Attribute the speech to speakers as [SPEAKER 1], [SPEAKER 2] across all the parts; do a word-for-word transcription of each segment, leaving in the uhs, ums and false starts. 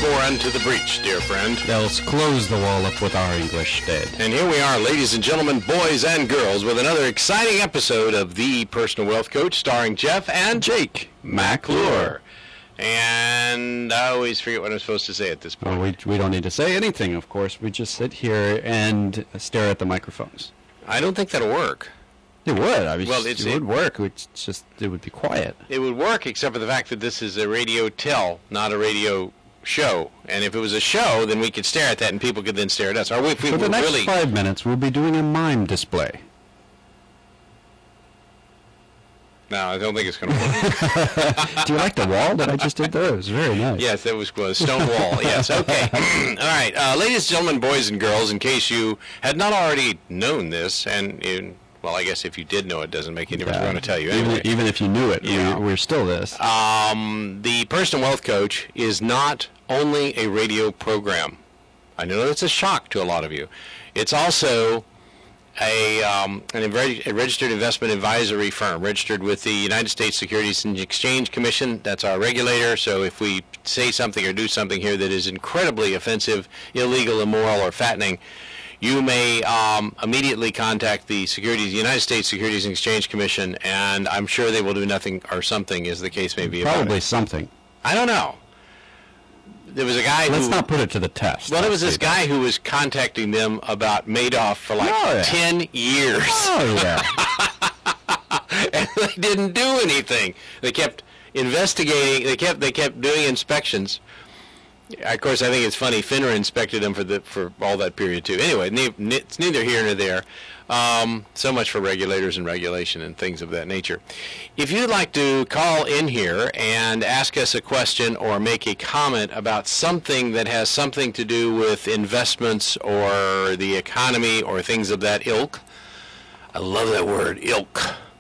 [SPEAKER 1] bore unto the breach, dear friend.
[SPEAKER 2] Else close the wall up with our English dead.
[SPEAKER 1] And here we are, ladies and gentlemen, boys and girls, with another exciting episode of The Personal Wealth Coach, starring Jeff and
[SPEAKER 2] Jake
[SPEAKER 1] McClure. And I always forget what I'm supposed to say at this point.
[SPEAKER 2] Well, we, we don't need to say anything, of course. We just sit here and stare at the microphones.
[SPEAKER 1] I don't think that'll work.
[SPEAKER 2] It would. I mean,
[SPEAKER 1] Well,
[SPEAKER 2] it
[SPEAKER 1] it's-
[SPEAKER 2] would work. It's just it would be quiet.
[SPEAKER 1] It would work except for the fact that this is a radio tell, not a radio show. And if it was a show, then we could stare at that and people could then stare at us. Or if we
[SPEAKER 2] For
[SPEAKER 1] were
[SPEAKER 2] the next
[SPEAKER 1] really...
[SPEAKER 2] five minutes, we'll be doing a mime display.
[SPEAKER 1] No, I don't think it's going to work.
[SPEAKER 2] Do you like the wall that I just did there? It was very nice.
[SPEAKER 1] Yes, that was close. Stone wall. Yes, okay. All right. Uh, ladies and gentlemen, boys and girls, in case you had not already known this, and, in, well, I guess if you did know it, doesn't make any difference. We're going to tell you anyway.
[SPEAKER 2] Even, even if you knew it,
[SPEAKER 1] Yeah.
[SPEAKER 2] we, we're still this.
[SPEAKER 1] Um, the Personal Wealth Coach is not only a radio program. I know it's a shock to a lot of you. It's also a, um, an, a registered investment advisory firm, registered with the United States Securities and Exchange Commission. That's our regulator. So if we say something or do something here that is incredibly offensive, illegal, immoral, or fattening, you may um, immediately contact the Securities, United States Securities and Exchange Commission, and I'm sure they will do nothing or something, as the case may be.
[SPEAKER 2] Probably
[SPEAKER 1] about it.
[SPEAKER 2] something.
[SPEAKER 1] I don't know. There was a guy
[SPEAKER 2] Let's
[SPEAKER 1] who...
[SPEAKER 2] not put it to the test.
[SPEAKER 1] Well, there was
[SPEAKER 2] Let's
[SPEAKER 1] this
[SPEAKER 2] say
[SPEAKER 1] guy who was contacting them about Madoff for like
[SPEAKER 2] Oh, yeah.
[SPEAKER 1] ten years.
[SPEAKER 2] that. Oh, yeah.
[SPEAKER 1] And they didn't do anything. They kept investigating. They kept they kept doing inspections. Of course, I think it's funny. FINRA inspected them for the for all that period too. Anyway, ne- ne- it's neither here nor there. Um, so much for regulators and regulation and things of that nature. If you'd like to call in here and ask us a question or make a comment about something that has something to do with investments or the economy or things of that ilk, I love that word, ilk.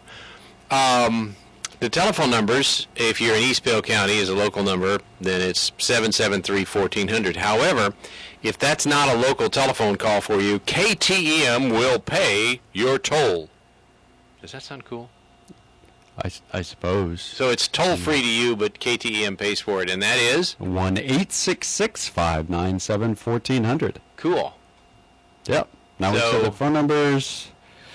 [SPEAKER 1] Um, the telephone numbers, if you're in East Bell County, is a local number, then it's seven seven three, one four zero zero. However, if that's not a local telephone call for you, K T E M will pay your toll. Does that sound cool?
[SPEAKER 2] I, I suppose.
[SPEAKER 1] So it's toll-free to you, but K T E M pays for it, and that is?
[SPEAKER 2] one eight six six, five nine seven, one four zero zero.
[SPEAKER 1] Cool.
[SPEAKER 2] Yep. Now we
[SPEAKER 1] So-
[SPEAKER 2] said the phone numbers.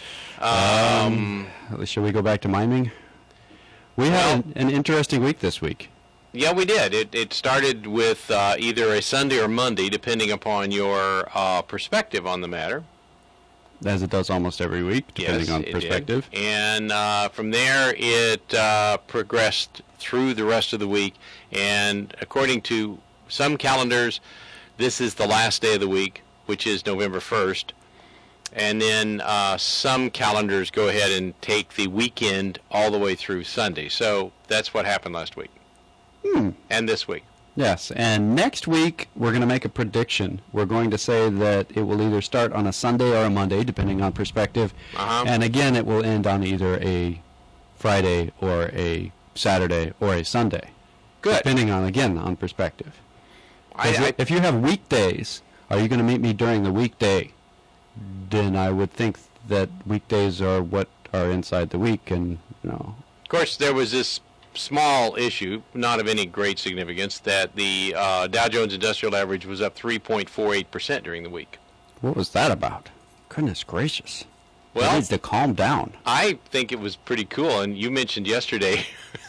[SPEAKER 1] Um,
[SPEAKER 2] Um, shall we go back to miming? We had an, an interesting week this week.
[SPEAKER 1] yeah, we did. It, it started with uh, either a Sunday or Monday, depending upon your uh, perspective on the matter.
[SPEAKER 2] As it does almost every week, depending
[SPEAKER 1] Yes,
[SPEAKER 2] on
[SPEAKER 1] it did.
[SPEAKER 2] perspective.
[SPEAKER 1] And uh, from there, it uh, progressed through the rest of the week. And according to some calendars, this is the last day of the week, which is November first. And then uh, some calendars go ahead and take the weekend all the way through Sunday. So that's what happened last week.
[SPEAKER 2] Hmm.
[SPEAKER 1] And this week.
[SPEAKER 2] Yes, and next week we're going to make a prediction. We're going to say that it will either start on a Sunday or a Monday, depending on perspective.
[SPEAKER 1] Uh-huh.
[SPEAKER 2] And again, it will end on either a Friday or a Saturday or a Sunday.
[SPEAKER 1] Good.
[SPEAKER 2] Depending on, again, on perspective.
[SPEAKER 1] I,
[SPEAKER 2] 'Cause
[SPEAKER 1] I,
[SPEAKER 2] if you have weekdays, are you going to meet me during the weekday? Then I would think that weekdays are what are inside the week, and, you know.
[SPEAKER 1] of course, there was this small issue, not of any great significance, that the uh, Dow Jones Industrial Average was up three point four eight percent during the week.
[SPEAKER 2] What was that about? Goodness gracious.
[SPEAKER 1] Well-
[SPEAKER 2] it needs to calm down.
[SPEAKER 1] I think it was pretty cool, and you mentioned yesterday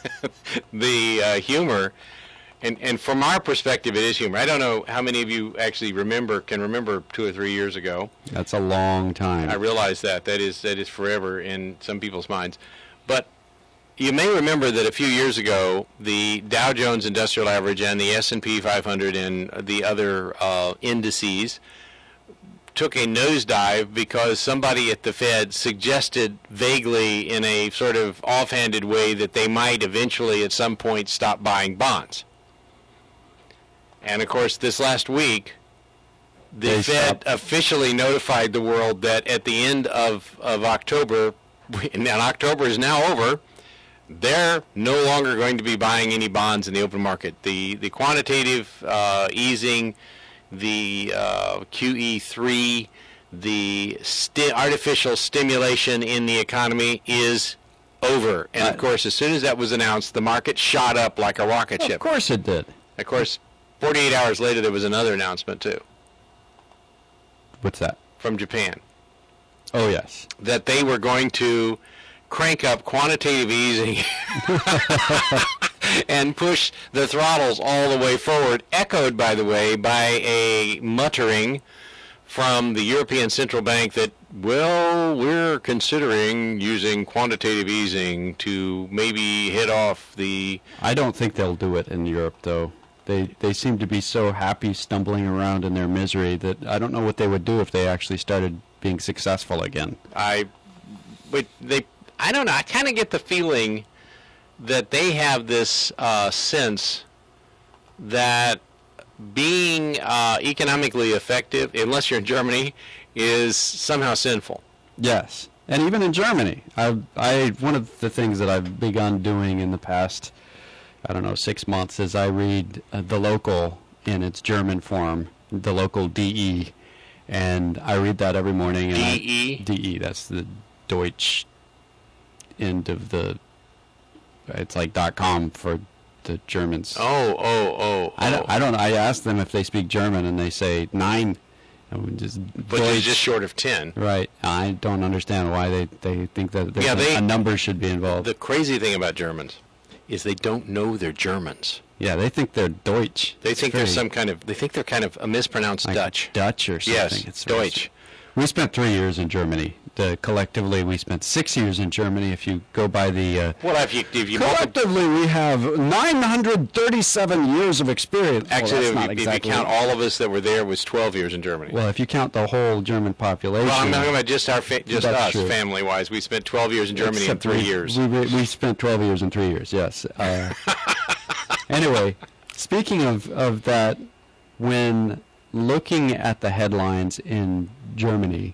[SPEAKER 1] the uh, humor, and, and from our perspective, it is humor. I don't know how many of you actually remember, can remember two or three years ago.
[SPEAKER 2] That's a long time.
[SPEAKER 1] I realize that. That is, that is forever in some people's minds. But you may remember that a few years ago, the Dow Jones Industrial Average and the S and P five hundred and the other uh, indices took a nosedive because somebody at the Fed suggested vaguely in a sort of offhanded way that they might eventually at some point stop buying bonds. And, of course, this last week, the
[SPEAKER 2] They
[SPEAKER 1] Fed
[SPEAKER 2] stopped.
[SPEAKER 1] officially notified the world that at the end of, of October, and October is now over, they're no longer going to be buying any bonds in the open market. The the quantitative uh, easing, the uh, Q E three, the sti- artificial stimulation in the economy is over. And, of
[SPEAKER 2] Uh,
[SPEAKER 1] course, as soon as that was announced, the market shot up like a rocket
[SPEAKER 2] Of
[SPEAKER 1] ship.
[SPEAKER 2] course it did.
[SPEAKER 1] Of course, forty-eight hours later, there was another announcement, too,
[SPEAKER 2] What's that?
[SPEAKER 1] from Japan,
[SPEAKER 2] Oh, yes.
[SPEAKER 1] that they were going to crank up quantitative easing and push the throttles all the way forward, echoed, by the way, by a muttering from the European Central Bank that, well, we're considering using quantitative easing to maybe hit off the...
[SPEAKER 2] I don't think they'll do it in Europe, though. They they seem to be so happy stumbling around in their misery that I don't know what they would do if they actually started being successful again.
[SPEAKER 1] I, but they, I don't know, I kind of get the feeling that they have this uh, sense that being uh, economically effective, unless you're in Germany, is somehow sinful.
[SPEAKER 2] Yes, and even in Germany, I I one of the things that I've begun doing in the past, I don't know, six months is I read uh, the local in its German form, the local D E, and I read that every morning. And
[SPEAKER 1] D
[SPEAKER 2] I,
[SPEAKER 1] E?
[SPEAKER 2] D E, that's the Deutsch end of the. It's like dot com for the Germans.
[SPEAKER 1] Oh, oh, oh.
[SPEAKER 2] I
[SPEAKER 1] oh.
[SPEAKER 2] don't, I don't. I ask them if they speak German, and they say nine. And just
[SPEAKER 1] But it's just short of ten.
[SPEAKER 2] Right. I don't understand why they, they think that there's
[SPEAKER 1] Yeah,
[SPEAKER 2] a,
[SPEAKER 1] they-
[SPEAKER 2] a number should be involved.
[SPEAKER 1] The crazy thing about Germans is they don't know they're Germans.
[SPEAKER 2] yeah, they think they're Deutsch.
[SPEAKER 1] They
[SPEAKER 2] It's
[SPEAKER 1] think they're
[SPEAKER 2] very-
[SPEAKER 1] some kind of, they think they're kind of a mispronounced
[SPEAKER 2] like
[SPEAKER 1] Dutch.
[SPEAKER 2] Dutch or something.
[SPEAKER 1] Yes,
[SPEAKER 2] It's very-
[SPEAKER 1] Deutsch.
[SPEAKER 2] We spent three years in Germany. The, collectively, we spent six years in Germany. If you go by the uh,
[SPEAKER 1] Well, if you, if you multiply,
[SPEAKER 2] collectively, we have nine hundred thirty-seven years of experience.
[SPEAKER 1] actually,
[SPEAKER 2] well,
[SPEAKER 1] if,
[SPEAKER 2] that's not
[SPEAKER 1] you- if
[SPEAKER 2] exactly
[SPEAKER 1] you count all of us that were there, was twelve years in Germany.
[SPEAKER 2] Well, if you count the whole German population.
[SPEAKER 1] Well, I'm talking about just our fa- just
[SPEAKER 2] That's
[SPEAKER 1] us,
[SPEAKER 2] true.
[SPEAKER 1] family-wise. We spent twelve years in Germany in
[SPEAKER 2] Except
[SPEAKER 1] three
[SPEAKER 2] we,
[SPEAKER 1] years.
[SPEAKER 2] We, we, we spent twelve years in three years, yes. Uh, anyway, speaking of, of that, when looking at the headlines in Germany,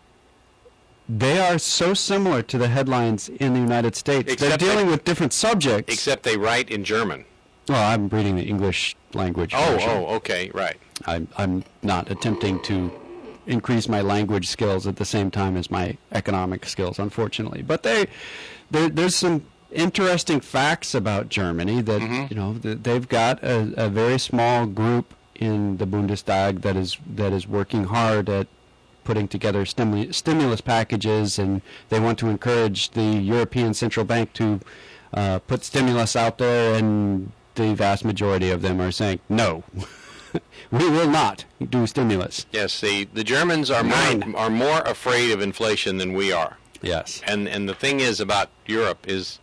[SPEAKER 2] they are so similar to the headlines in the United States.
[SPEAKER 1] Except
[SPEAKER 2] They're dealing
[SPEAKER 1] they-
[SPEAKER 2] with different subjects.
[SPEAKER 1] Except they write in German.
[SPEAKER 2] Well, I'm reading the English language
[SPEAKER 1] Oh,
[SPEAKER 2] version.
[SPEAKER 1] oh, okay, right.
[SPEAKER 2] I'm, I'm not attempting to increase my language skills at the same time as my economic skills, unfortunately. But they, there, there's some interesting facts about Germany that,
[SPEAKER 1] Mhm.
[SPEAKER 2] you know, th- they've got a, a very small group in the Bundestag that is that is working hard at putting together stimuli- stimulus packages, and they want to encourage the European Central Bank to uh, put stimulus out there, and the vast majority of them are saying, no, we will not do stimulus.
[SPEAKER 1] Yes, the, the Germans are more,
[SPEAKER 2] Nine.
[SPEAKER 1] are more afraid of inflation than we are.
[SPEAKER 2] Yes.
[SPEAKER 1] And and the thing is about Europe is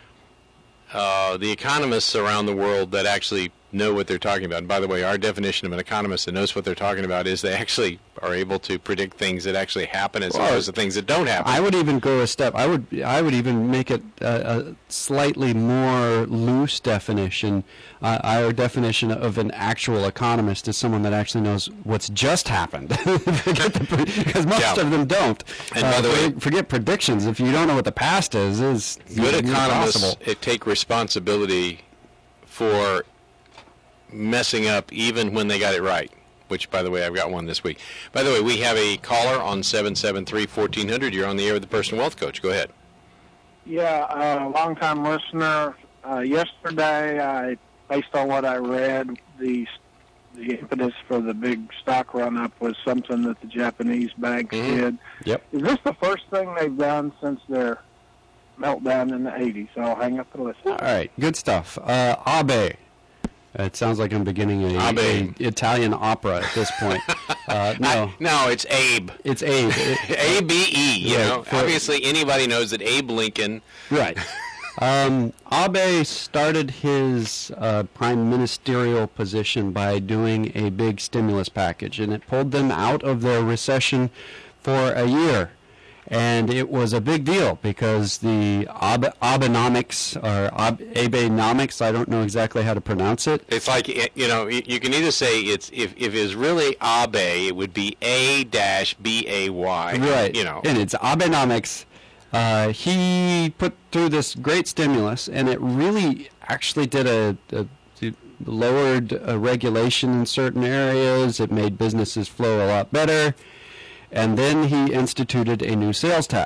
[SPEAKER 1] uh, the economists around the world that actually know what they're talking about. And by the way, our definition of an economist that knows what they're talking about is they actually are able to predict things that actually happen as
[SPEAKER 2] Well,
[SPEAKER 1] opposed to things that don't happen.
[SPEAKER 2] I would even go a step. I would. I would even make it a, a slightly more loose definition. Uh, our definition of an actual economist is someone that actually knows what's just happened. Forget the, because most
[SPEAKER 1] Yeah.
[SPEAKER 2] of them don't.
[SPEAKER 1] And by the
[SPEAKER 2] forget,
[SPEAKER 1] way-
[SPEAKER 2] forget predictions. If you don't know what the past is, is
[SPEAKER 1] Good economists
[SPEAKER 2] impossible.
[SPEAKER 1] it take responsibility for messing up even when they got it right, which, by the way, I've got one this week. By the way, we have a caller on seven seven three, one four zero zero. You're on the air with the Personal Wealth Coach. Go ahead.
[SPEAKER 3] Yeah, uh, long-time listener. Uh, yesterday, I, based on what I read, the the impetus for the big stock run-up was something that the Japanese banks
[SPEAKER 1] Mhm.
[SPEAKER 3] did.
[SPEAKER 2] Yep.
[SPEAKER 3] Is this the first thing they've done since their meltdown in the eighties? So I'll hang up and listen.
[SPEAKER 2] All right, good stuff. Uh, Abe. It sounds like I'm beginning a,
[SPEAKER 1] Abe.
[SPEAKER 2] a Italian opera at this point. Uh, no,
[SPEAKER 1] No, it's Abe.
[SPEAKER 2] it's Abe. It-
[SPEAKER 1] A B E, you
[SPEAKER 2] Right,
[SPEAKER 1] know.
[SPEAKER 2] for-
[SPEAKER 1] Obviously, anybody knows that Abe Lincoln.
[SPEAKER 2] Right. Um, Abe started his uh, prime ministerial position by doing a big stimulus package, and it pulled them out of their recession for a year. And it was a big deal because the Abe- Abenomics, or Ab- Abenomics, I don't know exactly how to pronounce it.
[SPEAKER 1] It's like, you know, you you can either say it's, if, if it's really Abe, it would be A dash B A Y.
[SPEAKER 2] Right.
[SPEAKER 1] You know.
[SPEAKER 2] And it's Abenomics. Uh, he put through this great stimulus, and it really actually did a, a it lowered uh, regulation in certain areas. It made businesses flow a lot better. And then he instituted a new sales tax.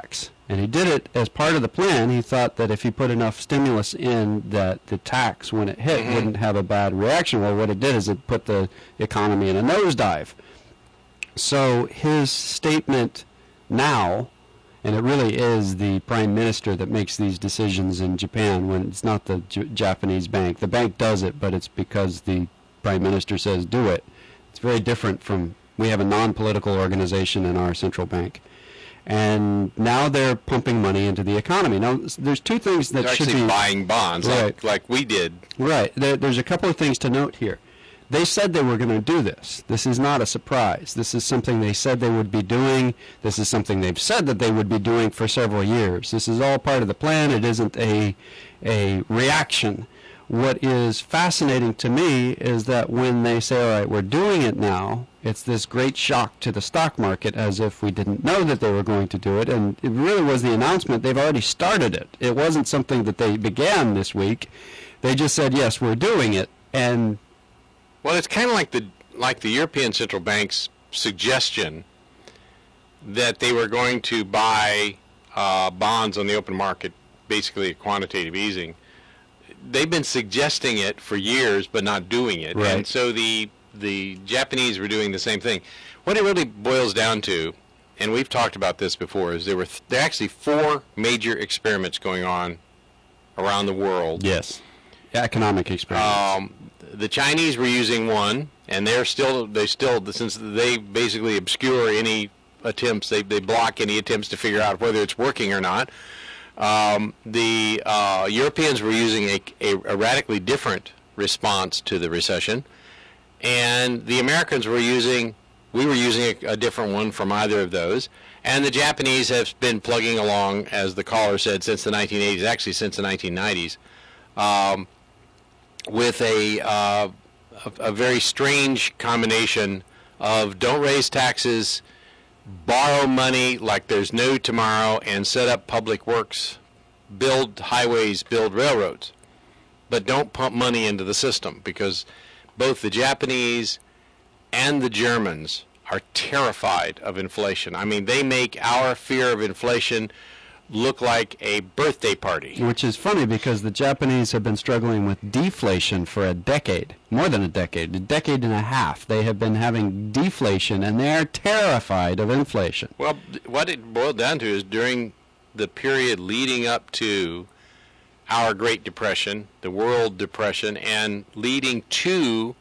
[SPEAKER 2] And he did it as part of the plan. He thought that if he put enough stimulus in, that the tax, when it hit,
[SPEAKER 1] Mm-hmm.
[SPEAKER 2] wouldn't have a bad reaction. Well, what it did is it put the economy in a nosedive. So his statement now, and it really is the prime minister that makes these decisions in Japan, when it's not the J- Japanese bank. The bank does it, but it's because the prime minister says do it. It's very different from, we have a non-political organization in our central bank. And now they're pumping money into the economy. Now, s- there's two things that
[SPEAKER 1] They're
[SPEAKER 2] should
[SPEAKER 1] actually
[SPEAKER 2] be...
[SPEAKER 1] buying bonds
[SPEAKER 2] Right.
[SPEAKER 1] like, like we did.
[SPEAKER 2] Right. There, there's a couple of things to note here. They said they were going to do this. This is not a surprise. This is something they said they would be doing. This is something they've said that they would be doing for several years. This is all part of the plan. It isn't a, a reaction. What is fascinating to me is that when they say, all right, we're doing it now, it's this great shock to the stock market, as if we didn't know that they were going to do it. And it really was the announcement. They've already started it. It wasn't something that they began this week. They just said, yes, we're doing it. And
[SPEAKER 1] Well, it's kind of like the like the European Central Bank's suggestion that they were going to buy uh, bonds on the open market, basically a quantitative easing. They've been suggesting it for years, but not doing it.
[SPEAKER 2] Right.
[SPEAKER 1] And so the the Japanese were doing the same thing. What it really boils down to, and we've talked about this before, is there were th- there are actually four major experiments going on around the world.
[SPEAKER 2] yes, economic experience.
[SPEAKER 1] Um, the Chinese were using one, and they're still they still since they basically obscure any attempts, they they block any attempts to figure out whether it's working or not. Um, the uh, Europeans were using a, a, a radically different response to the recession, and the Americans were using we were using a, a different one from either of those. And the Japanese have been plugging along, as the caller said, since the nineteen eighties, actually since the nineteen nineties. Um, with a, uh, a a very strange combination of don't raise taxes, borrow money like there's no tomorrow, and set up public works, build highways, build railroads. But don't pump money into the system, because both the Japanese and the Germans are terrified of inflation. I mean, they make our fear of inflation look like a birthday party.
[SPEAKER 2] Which is funny because the Japanese have been struggling with deflation for a decade, more than a decade, a decade and a half. They have been having deflation, and they're terrified of inflation.
[SPEAKER 1] Well, what it boiled down to is during the period leading up to our Great Depression, the World Depression, and leading to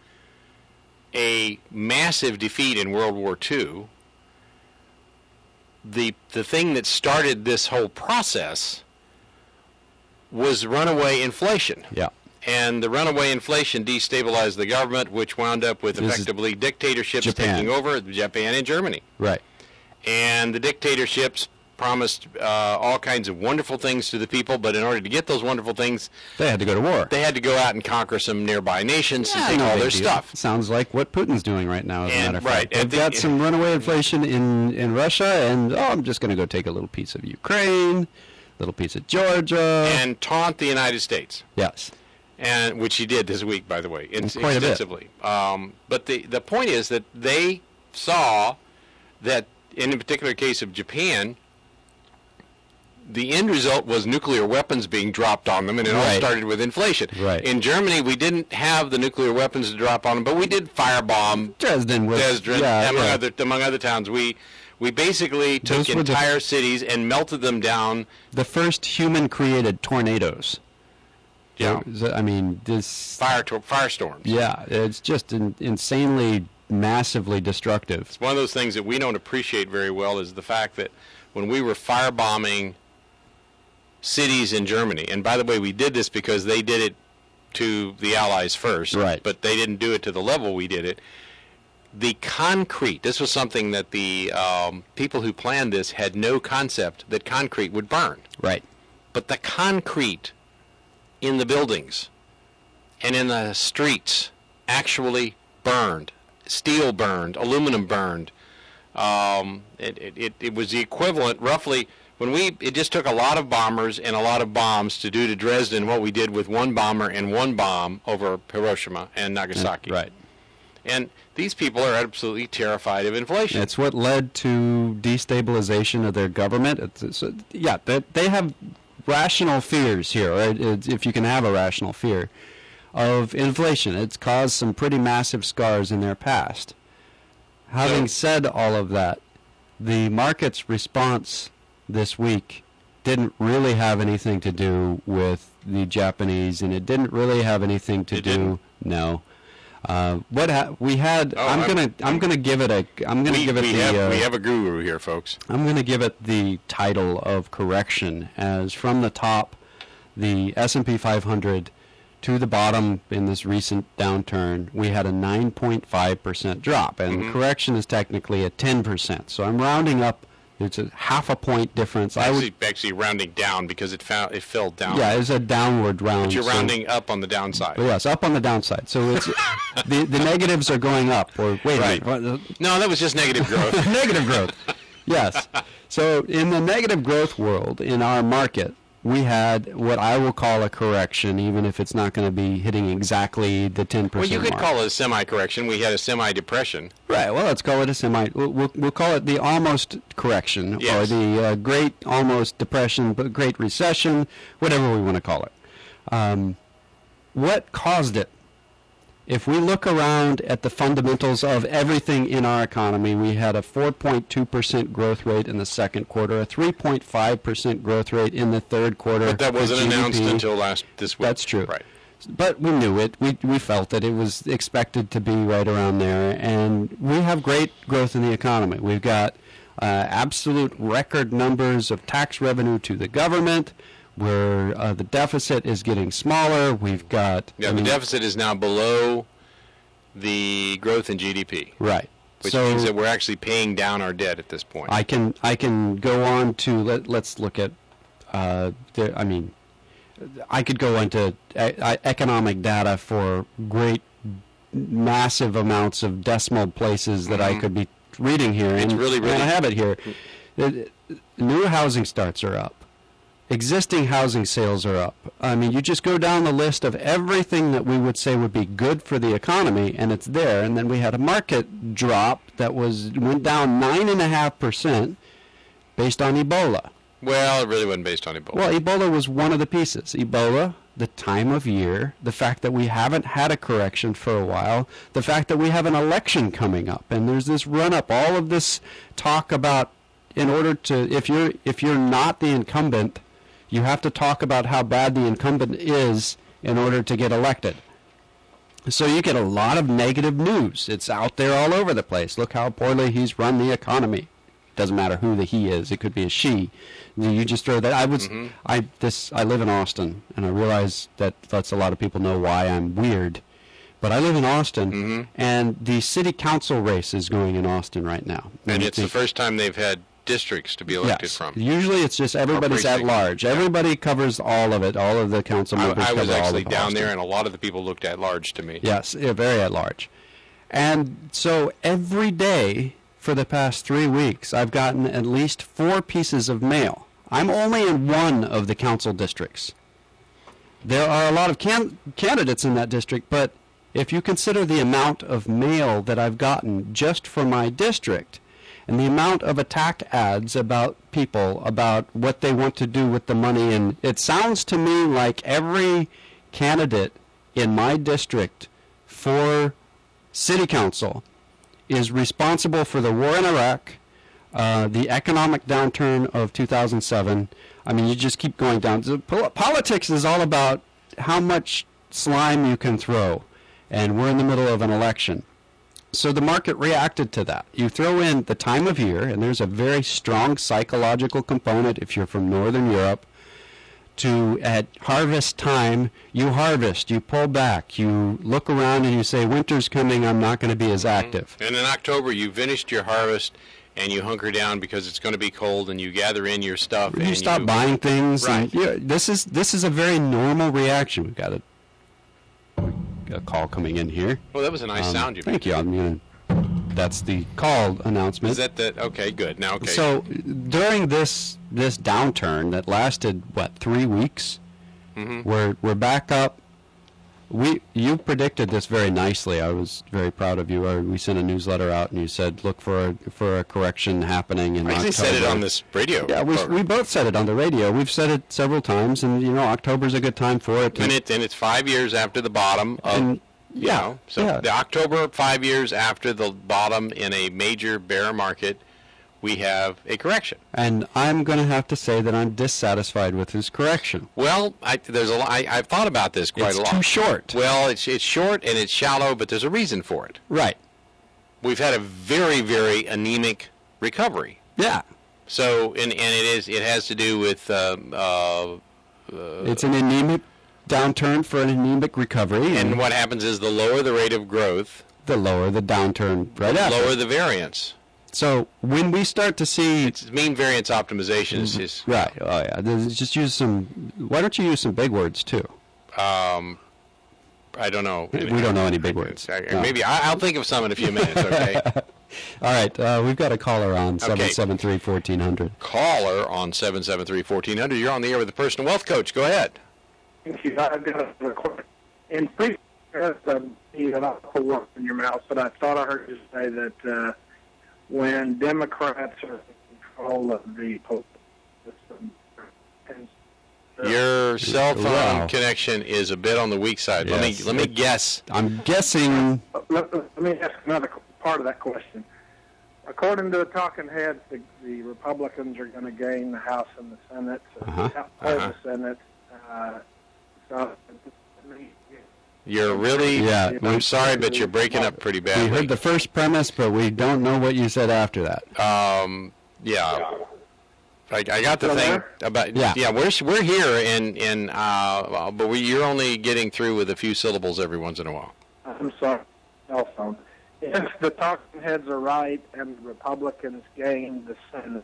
[SPEAKER 1] a massive defeat in World War Two, the the thing that started this whole process was runaway inflation.
[SPEAKER 2] Yeah.
[SPEAKER 1] And the runaway inflation destabilized the government, which wound up with
[SPEAKER 2] This is
[SPEAKER 1] effectively dictatorships
[SPEAKER 2] Japan.
[SPEAKER 1] taking over, Japan and Germany.
[SPEAKER 2] Right.
[SPEAKER 1] And the dictatorships promised uh, all kinds of wonderful things to the people, but in order to get those wonderful things,
[SPEAKER 2] They had to go to war.
[SPEAKER 1] they had to go out and conquer some nearby nations and
[SPEAKER 2] Yeah,
[SPEAKER 1] take
[SPEAKER 2] no
[SPEAKER 1] all
[SPEAKER 2] big
[SPEAKER 1] their
[SPEAKER 2] deal.
[SPEAKER 1] stuff.
[SPEAKER 2] Sounds like what Putin's doing right now, as a
[SPEAKER 1] And-
[SPEAKER 2] matter of
[SPEAKER 1] right,
[SPEAKER 2] fact. They've
[SPEAKER 1] and the-
[SPEAKER 2] got some runaway inflation in, in Russia, and, oh, I'm just going to go take a little piece of Ukraine, a little piece of Georgia.
[SPEAKER 1] And taunt the United States.
[SPEAKER 2] yes.
[SPEAKER 1] And which he did this week, by the way, in,
[SPEAKER 2] Quite a bit.
[SPEAKER 1] extensively. Um, but the the point is that they saw that in the particular case of Japan, the end result was nuclear weapons being dropped on them, and it all
[SPEAKER 2] Right.
[SPEAKER 1] started with inflation.
[SPEAKER 2] Right.
[SPEAKER 1] In Germany, we didn't have the nuclear weapons to drop on them, but we did firebomb
[SPEAKER 2] Dresden was...
[SPEAKER 1] Dresden,
[SPEAKER 2] yeah,
[SPEAKER 1] among
[SPEAKER 2] yeah.
[SPEAKER 1] other among other towns. We we basically took
[SPEAKER 2] Those were the-
[SPEAKER 1] entire cities and melted them down.
[SPEAKER 2] The first human-created tornadoes.
[SPEAKER 1] Yeah,
[SPEAKER 2] There- I mean, this...
[SPEAKER 1] fire to, firestorms.
[SPEAKER 2] Yeah, it's just in, insanely, massively destructive.
[SPEAKER 1] One of those things that we don't appreciate very well is the fact that when we were firebombing cities in Germany, and by the way, we did this because they did it to the Allies first,
[SPEAKER 2] Right.
[SPEAKER 1] but they didn't do it to the level we did it. The concrete, this was something that the um, people who planned this had no concept that concrete would burn.
[SPEAKER 2] Right.
[SPEAKER 1] But the concrete in the buildings and in the streets actually burned. Steel burned, aluminum burned. Um, it, it, it, it was the equivalent, roughly, when we, it just took a lot of bombers and a lot of bombs to do to Dresden what we did with one bomber and one bomb over Hiroshima and Nagasaki.
[SPEAKER 2] Right.
[SPEAKER 1] And these people are absolutely terrified of inflation.
[SPEAKER 2] It's what led to destabilization of their government. It's, it's, uh, yeah, they, they have rational fears here, right? It's, if you can have a rational fear of inflation. It's caused some pretty massive scars in their past. Having
[SPEAKER 1] So-
[SPEAKER 2] said all of that, the market's response this week didn't really have anything to do with the Japanese, and it didn't really have anything to
[SPEAKER 1] It
[SPEAKER 2] do.
[SPEAKER 1] didn't?
[SPEAKER 2] No. Uh, what ha- we had?
[SPEAKER 1] Oh,
[SPEAKER 2] I'm
[SPEAKER 1] I'm-
[SPEAKER 2] gonna. I'm gonna give it a. I'm gonna
[SPEAKER 1] we,
[SPEAKER 2] give it
[SPEAKER 1] we
[SPEAKER 2] the.
[SPEAKER 1] have,
[SPEAKER 2] uh,
[SPEAKER 1] we have a guru here, folks.
[SPEAKER 2] I'm going to give it the title of correction, as from the top, the S and P five hundred to the bottom in this recent downturn, we had a nine point five percent drop, and
[SPEAKER 1] Mhm.
[SPEAKER 2] correction is technically a ten percent. So I'm rounding up. It's a half a point difference. I
[SPEAKER 1] Actually,
[SPEAKER 2] would,
[SPEAKER 1] actually rounding down because it found it fell down.
[SPEAKER 2] yeah, it's a downward round.
[SPEAKER 1] But you're
[SPEAKER 2] so-
[SPEAKER 1] rounding up on the downside.
[SPEAKER 2] Well, yes, up on the downside. So it's the the negatives are going up. Or wait
[SPEAKER 1] Right.
[SPEAKER 2] a minute. what-
[SPEAKER 1] No, that was just negative growth.
[SPEAKER 2] Negative growth. Yes. So in the negative growth world, in our market, we had what I will call a correction, even if it's not going to be hitting exactly the ten percent
[SPEAKER 1] Well, you could
[SPEAKER 2] mark.
[SPEAKER 1] call it a semi-correction. We had a semi-depression.
[SPEAKER 2] Right. Well, let's call it a semi. We'll, we'll, we'll call it the almost correction, or
[SPEAKER 1] Yes.
[SPEAKER 2] the uh, great almost depression, but great recession, whatever we want to call it. Um, what caused it? If we look around at the fundamentals of everything in our economy, we had a four point two percent growth rate in the second quarter, a three point five percent growth rate in the third quarter.
[SPEAKER 1] But that
[SPEAKER 2] for
[SPEAKER 1] wasn't
[SPEAKER 2] G D P.
[SPEAKER 1] announced until last this week.
[SPEAKER 2] That's true.
[SPEAKER 1] Right.
[SPEAKER 2] But we knew it. We we felt it. It was expected to be right around there. And we have great growth in the economy. We've got uh, absolute record numbers of tax revenue to the government, where uh, the deficit is getting smaller. We've got...
[SPEAKER 1] Yeah,
[SPEAKER 2] I
[SPEAKER 1] the
[SPEAKER 2] mean,
[SPEAKER 1] deficit is now below the growth in G D P,
[SPEAKER 2] Right.
[SPEAKER 1] which
[SPEAKER 2] so
[SPEAKER 1] means that we're actually paying down our debt at this point.
[SPEAKER 2] I can I can go on to... Let, let's look at... Uh, the, I mean... I could go into e- e- economic data for great, massive amounts of decimal places that I
[SPEAKER 1] Mhm.
[SPEAKER 2] could be reading here.
[SPEAKER 1] It's
[SPEAKER 2] and,
[SPEAKER 1] really,
[SPEAKER 2] and
[SPEAKER 1] really-
[SPEAKER 2] I have it here. It- new housing starts are up. Existing housing sales are up. I mean, you just go down the list of everything that we would say would be good for the economy, and it's there. And then we had a market drop that was went down nine and a half percent based on Ebola.
[SPEAKER 1] well, it really wasn't based on Ebola.
[SPEAKER 2] Well, Ebola was one of the pieces. Ebola, the time of year, the fact that we haven't had a correction for a while, the fact that we have an election coming up, and there's this run-up, all of this talk about, in order to, if you're if you're not the incumbent, you have to talk about how bad the incumbent is in order to get elected. So you get a lot of negative news. It's out there all over the place. Look how poorly he's run the economy. Doesn't matter who the he is. It could be a she. You just throw that. I was.
[SPEAKER 1] Mhm.
[SPEAKER 2] I this. I live in Austin, and I realize that lets a lot of people know why I'm weird. But I live in Austin,
[SPEAKER 1] Mhm.
[SPEAKER 2] and the city council race is going in Austin right now.
[SPEAKER 1] and
[SPEAKER 2] you
[SPEAKER 1] it's the
[SPEAKER 2] think-
[SPEAKER 1] first time they've had districts to be elected
[SPEAKER 2] yes.
[SPEAKER 1] from.
[SPEAKER 2] Usually, it's just everybody's at
[SPEAKER 1] precinct.
[SPEAKER 2] large.
[SPEAKER 1] Yeah.
[SPEAKER 2] Everybody covers all of it. All of the council
[SPEAKER 1] I,
[SPEAKER 2] members
[SPEAKER 1] I was
[SPEAKER 2] cover all
[SPEAKER 1] actually
[SPEAKER 2] of
[SPEAKER 1] down
[SPEAKER 2] Austin.
[SPEAKER 1] there, and a lot of the people looked at large to me.
[SPEAKER 2] Yes, yeah, very at large. And so every day for the past three weeks, I've gotten at least four pieces of mail. I'm only in one of the council districts. There are a lot of can- candidates in that district, but if you consider the amount of mail that I've gotten just for my district, and the amount of attack ads about people, about what they want to do with the money, and it sounds to me like every candidate in my district for city council is responsible for the war in Iraq, uh, the economic downturn of two thousand seven. I mean, you just keep going down. So pol- politics is all about how much slime you can throw, and we're in the middle of an election. So the market reacted to that. You throw in the time of year, and there's a very strong psychological component if you're from Northern Europe, to at harvest time, you harvest, you pull back, you look around and you say, winter's coming, I'm not going to be as active.
[SPEAKER 1] And in October, you finished your harvest, and you hunker down because it's going to be cold, and you gather in your stuff.
[SPEAKER 2] You
[SPEAKER 1] and
[SPEAKER 2] stop
[SPEAKER 1] you,
[SPEAKER 2] buying things.
[SPEAKER 1] Right.
[SPEAKER 2] And, yeah, this is this is a very normal reaction. We've got a, a call coming in here.
[SPEAKER 1] Well, that was a nice
[SPEAKER 2] Um,
[SPEAKER 1] sound you
[SPEAKER 2] Thank you. I'm gonna, that's the call announcement.
[SPEAKER 1] Is that the okay? Good. Now, okay.
[SPEAKER 2] So during this this downturn that lasted what three weeks,
[SPEAKER 1] Mhm.
[SPEAKER 2] we're we're back up We you predicted this very nicely. I was very proud of you. Or we sent a newsletter out, and you said look for a, for a correction happening in
[SPEAKER 1] I
[SPEAKER 2] October.
[SPEAKER 1] actually said it on this radio.
[SPEAKER 2] Yeah, we we both said it on the radio. We've said it several times, and you know October's a good time for it.
[SPEAKER 1] And, it, and it's five years after the bottom of,
[SPEAKER 2] And,
[SPEAKER 1] you
[SPEAKER 2] yeah,
[SPEAKER 1] know, so
[SPEAKER 2] yeah.
[SPEAKER 1] the October, five years after the bottom in a major bear market, we have a correction.
[SPEAKER 2] And I'm going to have to say that I'm dissatisfied with his correction.
[SPEAKER 1] Well, I, there's a lot, I, I've thought about this quite
[SPEAKER 2] It's
[SPEAKER 1] a lot.
[SPEAKER 2] too short.
[SPEAKER 1] Well, it's it's short and it's shallow, but there's a reason for it.
[SPEAKER 2] Right.
[SPEAKER 1] We've had a very, very anemic recovery.
[SPEAKER 2] Yeah.
[SPEAKER 1] So, and, and it is it has to do with um, uh,
[SPEAKER 2] It's an anemic downturn for an anemic recovery,
[SPEAKER 1] and what happens is the lower the rate of growth,
[SPEAKER 2] the lower the downturn right
[SPEAKER 1] the
[SPEAKER 2] after.
[SPEAKER 1] lower the variance.
[SPEAKER 2] So when we start to see
[SPEAKER 1] It's mean variance optimization is, is
[SPEAKER 2] right, oh yeah, there's- just use some. Why don't you use some big words too?
[SPEAKER 1] um, I don't know.
[SPEAKER 2] We don't know any big words.
[SPEAKER 1] I-
[SPEAKER 2] No.
[SPEAKER 1] Maybe I, I'll think of some in a few minutes. Okay.
[SPEAKER 2] All right, uh, we've got a caller on
[SPEAKER 1] Okay.
[SPEAKER 2] seven seven three, one four zero zero.
[SPEAKER 1] Caller on seven seven three, one four zero zero. You're on the air with the Personal Wealth Coach. Go ahead.
[SPEAKER 3] Thank you. I've got a request. In previous years, um, you had awful words in your mouth, but I thought I heard you say that uh, when Democrats are in control of the political system, and uh,
[SPEAKER 1] Your cell phone
[SPEAKER 2] Wow.
[SPEAKER 1] connection is a bit on the weak side.
[SPEAKER 2] Yes.
[SPEAKER 1] Let me let me guess.
[SPEAKER 2] I'm guessing.
[SPEAKER 3] let, let me ask another qu- part of that question. According to the talking heads, the, the Republicans are going to gain the House and the Senate. So
[SPEAKER 2] Uh-huh.
[SPEAKER 3] outside
[SPEAKER 1] Uh-huh.
[SPEAKER 3] the Senate, uh, so
[SPEAKER 1] You're really.
[SPEAKER 2] Yeah,
[SPEAKER 1] I'm
[SPEAKER 2] we-
[SPEAKER 1] sorry, but you're breaking up pretty
[SPEAKER 2] We
[SPEAKER 1] badly.
[SPEAKER 2] heard the first premise, but we don't know what you said after that.
[SPEAKER 1] Um, yeah. I, I got the
[SPEAKER 3] Still
[SPEAKER 1] thing
[SPEAKER 3] there?
[SPEAKER 1] about
[SPEAKER 2] Yeah.
[SPEAKER 1] yeah. We're we're here and and uh, but we you're only getting through with a few syllables every once in a while.
[SPEAKER 3] I'm sorry, cell phone. If the talking heads are right and the Republicans gain the Senate,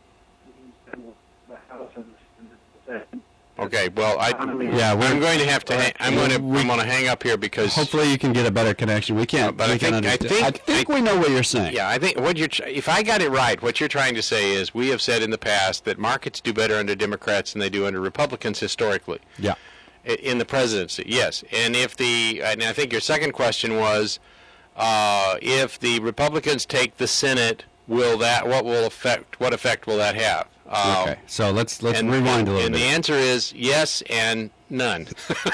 [SPEAKER 3] the House and the Senate.
[SPEAKER 1] Okay. Well, I
[SPEAKER 2] Yeah, we're-
[SPEAKER 1] I'm going to have to hang, I'm going to I'm going to hang up here because
[SPEAKER 2] Hopefully, you can get a better connection. We can't.
[SPEAKER 1] Uh, but
[SPEAKER 2] we
[SPEAKER 1] I
[SPEAKER 2] can
[SPEAKER 1] think- I
[SPEAKER 2] understand.
[SPEAKER 1] think-
[SPEAKER 2] I think
[SPEAKER 1] I-
[SPEAKER 2] we know what you're saying.
[SPEAKER 1] yeah, I think what you're tr- if I got it right, what you're trying to say is we have said in the past that markets do better under Democrats than they do under Republicans historically.
[SPEAKER 2] Yeah.
[SPEAKER 1] I- In the presidency, yes. And if the, and I think your second question was, uh, if the Republicans take the Senate, will that, what will affect, what effect will that have? Um,
[SPEAKER 2] Okay. So let's let's
[SPEAKER 1] and,
[SPEAKER 2] rewind a little
[SPEAKER 1] and
[SPEAKER 2] bit.
[SPEAKER 1] the answer is yes and none.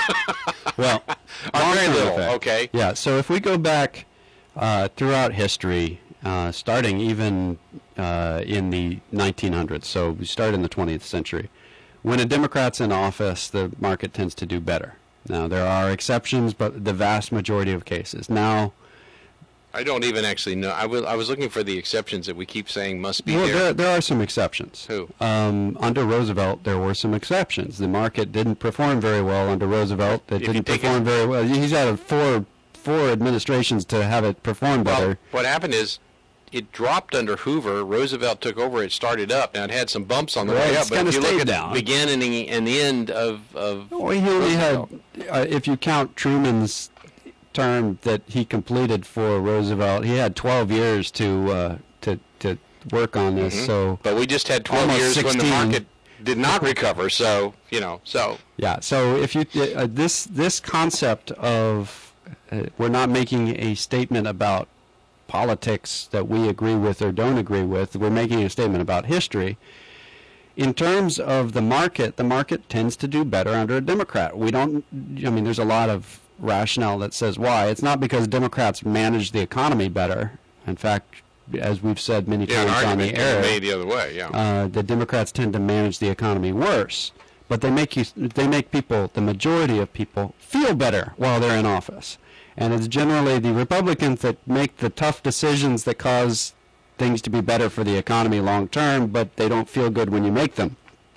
[SPEAKER 2] Well,
[SPEAKER 1] Or very
[SPEAKER 2] long-term
[SPEAKER 1] little,
[SPEAKER 2] effect.
[SPEAKER 1] okay.
[SPEAKER 2] Yeah. So if we go back uh, throughout history, uh, starting even uh, in the nineteen hundreds, so we start in the twentieth century, when a Democrat's in office, the market tends to do better. Now there are exceptions, but the vast majority of cases now.
[SPEAKER 1] I don't even actually know. I was, I was looking for the exceptions that we keep saying must be
[SPEAKER 2] Well,
[SPEAKER 1] there.
[SPEAKER 2] there, there are some exceptions.
[SPEAKER 1] Who?
[SPEAKER 2] Um, under Roosevelt, there were some exceptions. The market didn't perform very well under Roosevelt. It
[SPEAKER 1] If you
[SPEAKER 2] didn't
[SPEAKER 1] take
[SPEAKER 2] perform
[SPEAKER 1] it-
[SPEAKER 2] very well. He's had four four administrations to have it perform
[SPEAKER 1] Well,
[SPEAKER 2] better.
[SPEAKER 1] what happened is it dropped under Hoover. Roosevelt took over. It started up. Now it had some bumps on the
[SPEAKER 2] Well,
[SPEAKER 1] way
[SPEAKER 2] it's
[SPEAKER 1] up. But
[SPEAKER 2] kinda
[SPEAKER 1] if you look
[SPEAKER 2] stayed
[SPEAKER 1] at
[SPEAKER 2] down.
[SPEAKER 1] the beginning and the end of, of
[SPEAKER 2] Well, he only had,
[SPEAKER 1] Roosevelt.
[SPEAKER 2] uh, if you count Truman's term that he completed for Roosevelt, he had twelve years to uh, to to work on this.
[SPEAKER 1] Mhm.
[SPEAKER 2] So
[SPEAKER 1] But we just had twelve
[SPEAKER 2] Almost
[SPEAKER 1] years when the
[SPEAKER 2] sixteen.
[SPEAKER 1] market did not recover. So you know, so
[SPEAKER 2] yeah, so if you uh, this this concept of uh, we're not making a statement about politics that we agree with or don't agree with. We're making a statement about history. In terms of the market, the market tends to do better under a Democrat. We don't, I mean, there's a lot of rationale that says why. It's not because Democrats manage the economy better. In fact, as we've said many
[SPEAKER 1] yeah, an
[SPEAKER 2] times on
[SPEAKER 1] argument
[SPEAKER 2] the
[SPEAKER 1] can
[SPEAKER 2] air,
[SPEAKER 1] be made the other way. Yeah.
[SPEAKER 2] uh, the Democrats tend to manage the economy worse. But they make you, they make people, the majority of people, feel better while they're in office. And it's generally the Republicans that make the tough decisions that cause things to be better for the economy long term, but they don't feel good when you make them.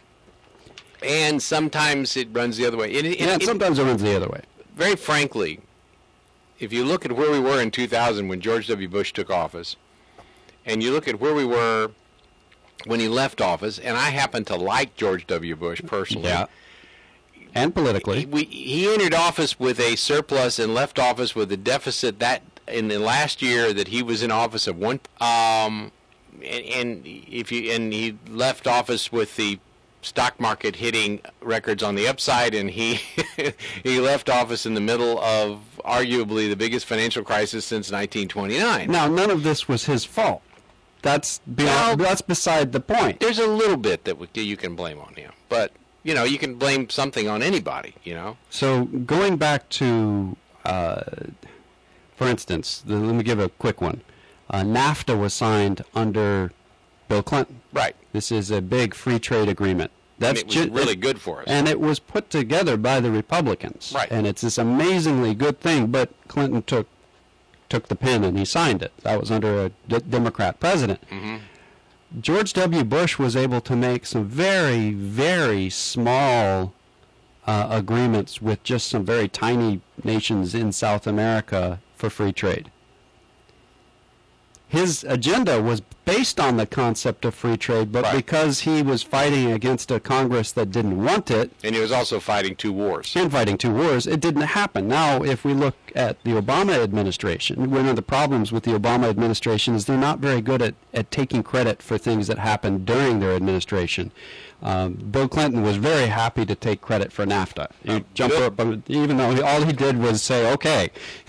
[SPEAKER 1] And sometimes it runs the other way. It, it,
[SPEAKER 2] Yeah,
[SPEAKER 1] it-
[SPEAKER 2] sometimes it runs the other way.
[SPEAKER 1] very frankly, if you look at where we were in two thousand when George W. Bush took office, and you look at where we were when he left office, and I happen to like George W. Bush personally.
[SPEAKER 2] Yeah. And politically.
[SPEAKER 1] He, we, he entered office with a surplus and left office with a deficit that in the last year that he was in office of one. Um, and, and if you and he left office with the stock market hitting records on the upside, and he he left office in the middle of arguably the biggest financial crisis since nineteen twenty-nine.
[SPEAKER 2] Now, none of this was his fault. That's beyond,
[SPEAKER 1] Well,
[SPEAKER 2] that's beside the point.
[SPEAKER 1] There's a little bit that we, you can blame on him, but you know you can blame something on anybody. You know.
[SPEAKER 2] So going back to, uh, for instance, the, let me give a quick one. Uh, NAFTA was signed under Bill Clinton.
[SPEAKER 1] Right.
[SPEAKER 2] This is a big free trade agreement. That's
[SPEAKER 1] And it was
[SPEAKER 2] ju-
[SPEAKER 1] really
[SPEAKER 2] it-
[SPEAKER 1] good for us.
[SPEAKER 2] And it was put together by the Republicans.
[SPEAKER 1] Right.
[SPEAKER 2] And it's this amazingly good thing, but Clinton took took the pen and he signed it. That was under a d- Democrat president.
[SPEAKER 1] Mm-hmm.
[SPEAKER 2] George W. Bush was able to make some very, very small uh, agreements with just some very tiny nations in South America for free trade. His agenda was based on the concept of free trade, but
[SPEAKER 1] Right.
[SPEAKER 2] because he was fighting against a Congress that didn't want it,
[SPEAKER 1] And he was also fighting two wars.
[SPEAKER 2] and fighting two wars, it didn't happen. Now, if we look at the Obama administration, one of the problems with the Obama administration is they're not very good at, at taking credit for things that happened during their administration. Um, Bill Clinton was very happy to take credit for NAFTA. You
[SPEAKER 1] Um,
[SPEAKER 2] jump
[SPEAKER 1] Bill-
[SPEAKER 2] up, um, even though he, all he did was say, okay.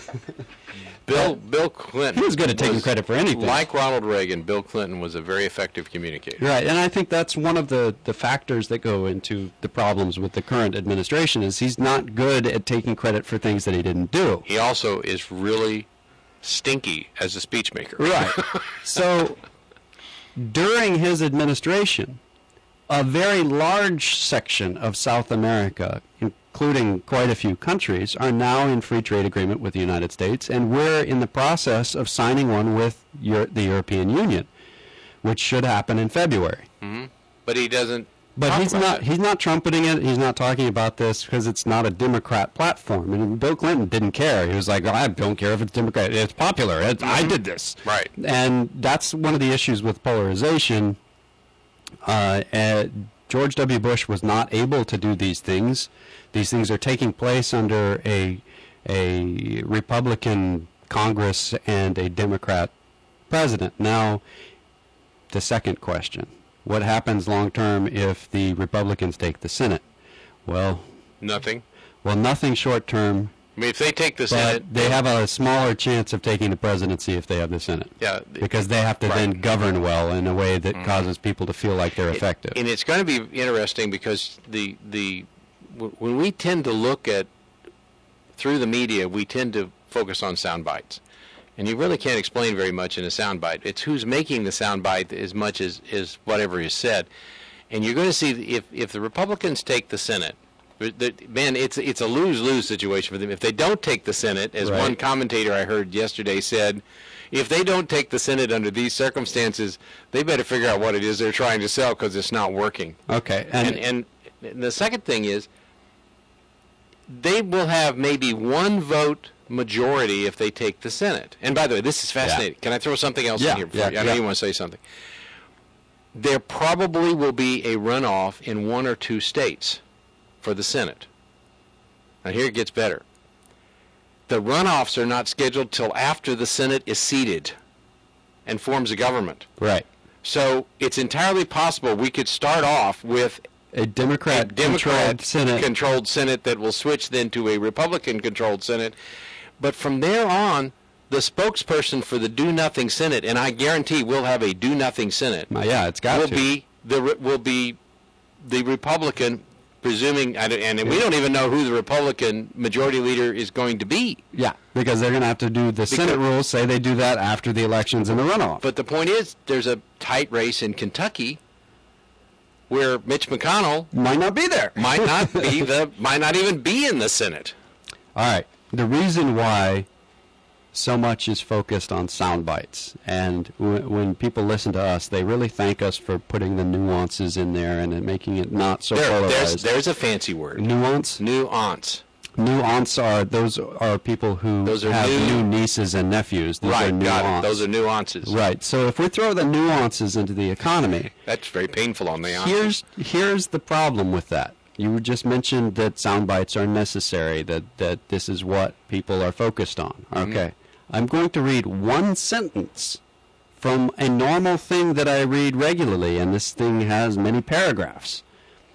[SPEAKER 1] Bill Bill Clinton.
[SPEAKER 2] He was good at taking
[SPEAKER 1] was-
[SPEAKER 2] credit for anything.
[SPEAKER 1] Like Ronald Reagan, Bill Clinton was a very effective communicator.
[SPEAKER 2] Right, and I think that's one of the, the factors that go into the problems with the current administration is he's not good at taking credit for things that he didn't do.
[SPEAKER 1] He also is really stinky as a speechmaker.
[SPEAKER 2] Right. So during his administration, a very large section of South America, including quite a few countries, are now in free trade agreement with the United States, and we're in the process of signing one with Euro- the European Union, which should happen in February.
[SPEAKER 1] hmm But he doesn't.
[SPEAKER 2] But
[SPEAKER 1] talk
[SPEAKER 2] he's
[SPEAKER 1] about
[SPEAKER 2] not
[SPEAKER 1] that.
[SPEAKER 2] he's not trumpeting it. He's not talking about this because it's not a Democrat platform. And Bill Clinton didn't care. He was like, I don't care if it's Democrat. It's popular. It, I did this.
[SPEAKER 1] Right.
[SPEAKER 2] And that's one of the issues with polarization. Uh, uh, George W. Bush was not able to do these things. These things are taking place under a a Republican Congress and a Democrat president. Now, the second question. What happens long term if the Republicans take the Senate? Well,
[SPEAKER 1] Nothing.
[SPEAKER 2] well, nothing short term,
[SPEAKER 1] I mean, if they take the
[SPEAKER 2] but
[SPEAKER 1] Senate,
[SPEAKER 2] they have a smaller chance of taking the presidency if they have the Senate.
[SPEAKER 1] yeah,
[SPEAKER 2] Because they have to
[SPEAKER 1] Right.
[SPEAKER 2] then govern well in a way that
[SPEAKER 1] Mhm.
[SPEAKER 2] causes people to feel like they're effective.
[SPEAKER 1] And it's going to be interesting because the the w- when we tend to look at through the media, we tend to focus on sound bites, and you really can't explain very much in a sound bite. It's who's making the sound bite as much as as whatever is said, and you're going to see if if the Republicans take the Senate. the- the- Man, it's it's a lose-lose situation for them. If they don't take the Senate, as
[SPEAKER 2] Right.
[SPEAKER 1] one commentator I heard yesterday said, if they don't take the Senate under these circumstances, they better figure out what it is they're trying to sell because it's not working.
[SPEAKER 2] Okay,
[SPEAKER 1] And,
[SPEAKER 2] and,
[SPEAKER 1] and the second thing is, they will have maybe one vote majority if they take the Senate. And by the way, this is fascinating. Can I throw something else
[SPEAKER 2] Yeah,
[SPEAKER 1] in here? Before
[SPEAKER 2] yeah,
[SPEAKER 1] you- I know
[SPEAKER 2] yeah.
[SPEAKER 1] you want to say something. There probably will be a runoff in one or two states for the Senate. Now here it gets better. The runoffs are not scheduled till after the Senate is seated and forms a government.
[SPEAKER 2] right,
[SPEAKER 1] So it's entirely possible we could start off with
[SPEAKER 2] a
[SPEAKER 1] a
[SPEAKER 2] Democrat-controlled
[SPEAKER 1] Democrat
[SPEAKER 2] Senate.
[SPEAKER 1] controlled Senate that will switch then to a Republican controlled Senate. But from there on, the spokesperson for the do nothing Senate, and I guarantee we'll have a do nothing Senate,
[SPEAKER 2] Uh, yeah, it's got
[SPEAKER 1] will
[SPEAKER 2] to.
[SPEAKER 1] be the re- will be the Republican, presuming, I don't- and we don't even know who the Republican majority leader is going to be.
[SPEAKER 2] Yeah, because they're going to have to do the Senate rules, say they do that after the elections and the runoff.
[SPEAKER 1] But the point is, there's a tight race in Kentucky where Mitch McConnell
[SPEAKER 2] Might not be there.
[SPEAKER 1] might not be the might not even be in the Senate.
[SPEAKER 2] All right. The reason why so much is focused on sound bites, and w- when people listen to us, they really thank us for putting the nuances in there and then making it not so
[SPEAKER 1] There, there's
[SPEAKER 2] polarized.
[SPEAKER 1] there's a fancy word.
[SPEAKER 2] Nuance.
[SPEAKER 1] Nuance.
[SPEAKER 2] Nuance are those are people who
[SPEAKER 1] Those are
[SPEAKER 2] have
[SPEAKER 1] new-
[SPEAKER 2] new nieces and nephews. These
[SPEAKER 1] Right,
[SPEAKER 2] are
[SPEAKER 1] got
[SPEAKER 2] nuance.
[SPEAKER 1] it. Those are nuances.
[SPEAKER 2] Right. So if we throw the nuances into the economy,
[SPEAKER 1] That's very painful on the eye.
[SPEAKER 2] Here's here's the problem with that. You just mentioned that sound bites are necessary, that, that this is what people are focused on. Okay. I'm going to read one sentence from a normal thing that I read regularly, and this thing has many paragraphs.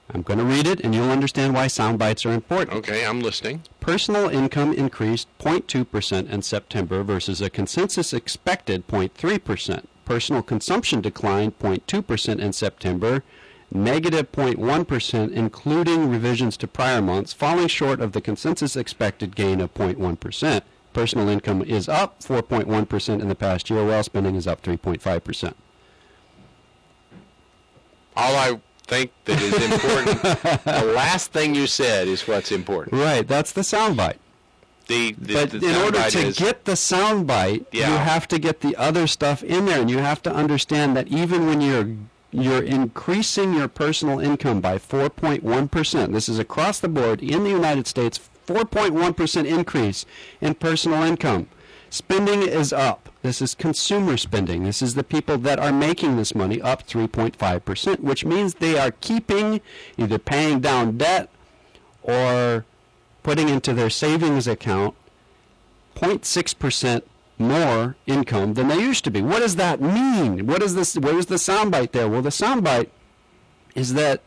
[SPEAKER 2] I'm going to read it, and you'll understand why sound bites are important.
[SPEAKER 1] Okay, I'm listening.
[SPEAKER 2] Personal income increased zero point two percent in September versus a consensus expected zero point three percent. Personal consumption declined zero point two percent in September, negative zero point one percent including revisions to prior months, falling short of the consensus expected gain of zero point one percent. Personal income is up four point one percent in the past year, while spending is up three point five percent.
[SPEAKER 1] All I think that is important, the last thing you said is what's important.
[SPEAKER 2] Right, that's the soundbite.
[SPEAKER 1] The, the,
[SPEAKER 2] but
[SPEAKER 1] the
[SPEAKER 2] in order
[SPEAKER 1] soundbite
[SPEAKER 2] to
[SPEAKER 1] is,
[SPEAKER 2] get the soundbite,
[SPEAKER 1] Yeah.
[SPEAKER 2] you have to get the other stuff in there, and you have to understand that even when you're you're increasing your personal income by four point one percent, this is across the board in the United States, four point one percent increase in personal income. Spending is up. This is consumer spending. This is the people that are making this money, up three point five percent, which means they are keeping, either paying down debt or putting into their savings account zero point six percent more income than they used to be. What does that mean? What is this? Where's the soundbite there? Well, the soundbite is that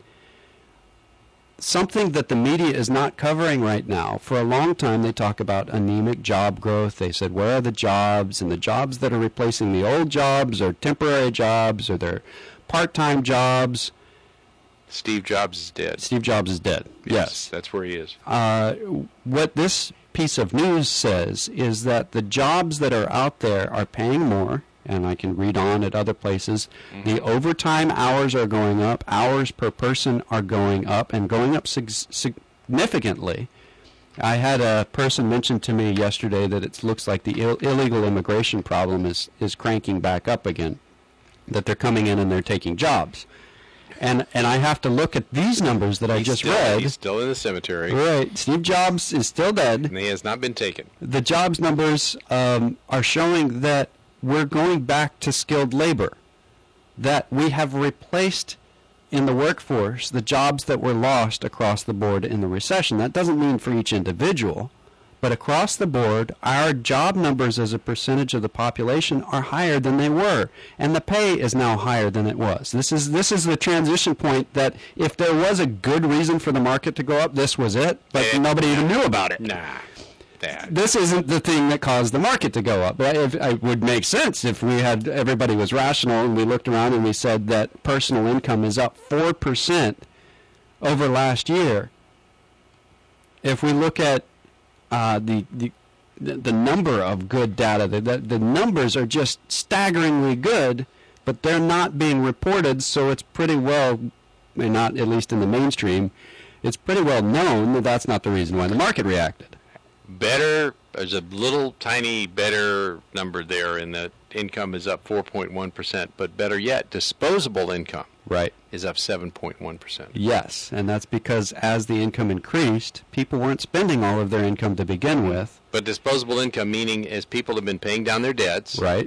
[SPEAKER 2] something that the media is not covering right now. For a long time, they talk about anemic job growth. They said, where are the jobs? And the jobs that are replacing the old jobs are temporary jobs, or they're part-time jobs.
[SPEAKER 1] Steve Jobs is dead.
[SPEAKER 2] Steve Jobs is dead. Yes.
[SPEAKER 1] That's where he is.
[SPEAKER 2] Uh, what this piece of news says is that the jobs that are out there are paying more, and I can read on at other places. Mm-hmm. The overtime hours are going up. Hours per person are going up, and going up sig- significantly. I had a person mention to me yesterday that it looks like the Ill- illegal immigration problem is, is cranking back up again, that they're coming in and they're taking jobs. And and I have to look at these numbers that I
[SPEAKER 1] He's
[SPEAKER 2] just
[SPEAKER 1] still,
[SPEAKER 2] read.
[SPEAKER 1] He's still in the cemetery.
[SPEAKER 2] Right. Steve Jobs is still dead.
[SPEAKER 1] And he has not been taken.
[SPEAKER 2] The jobs numbers um, are showing that we're going back to skilled labor, that we have replaced in the workforce the jobs that were lost across the board in the recession. That doesn't mean for each individual, but across the board, our job numbers as a percentage of the population are higher than they were, and the pay is now higher than it was. This is this is the transition point that if there was a good reason for the market to go up, this was it, but
[SPEAKER 1] Eh,
[SPEAKER 2] nobody even knew about it.
[SPEAKER 1] Nah. That.
[SPEAKER 2] This isn't the thing that caused the market to go up. But if, it would make sense if we had everybody was rational and we looked around and we said that personal income is up four percent over last year. If we look at uh, the, the the number of good data, the, the, the numbers are just staggeringly good, but they're not being reported, so it's pretty well, not at least in the mainstream, it's pretty well known that that's not the reason why the market reacted.
[SPEAKER 1] Better, there's a little tiny better number there in that income is up four point one percent, but better yet, disposable income
[SPEAKER 2] Right.
[SPEAKER 1] is up seven point one percent.
[SPEAKER 2] Yes, and that's because as the income increased, people weren't spending all of their income to begin with.
[SPEAKER 1] But disposable income, meaning as people have been paying down their debts,
[SPEAKER 2] Right.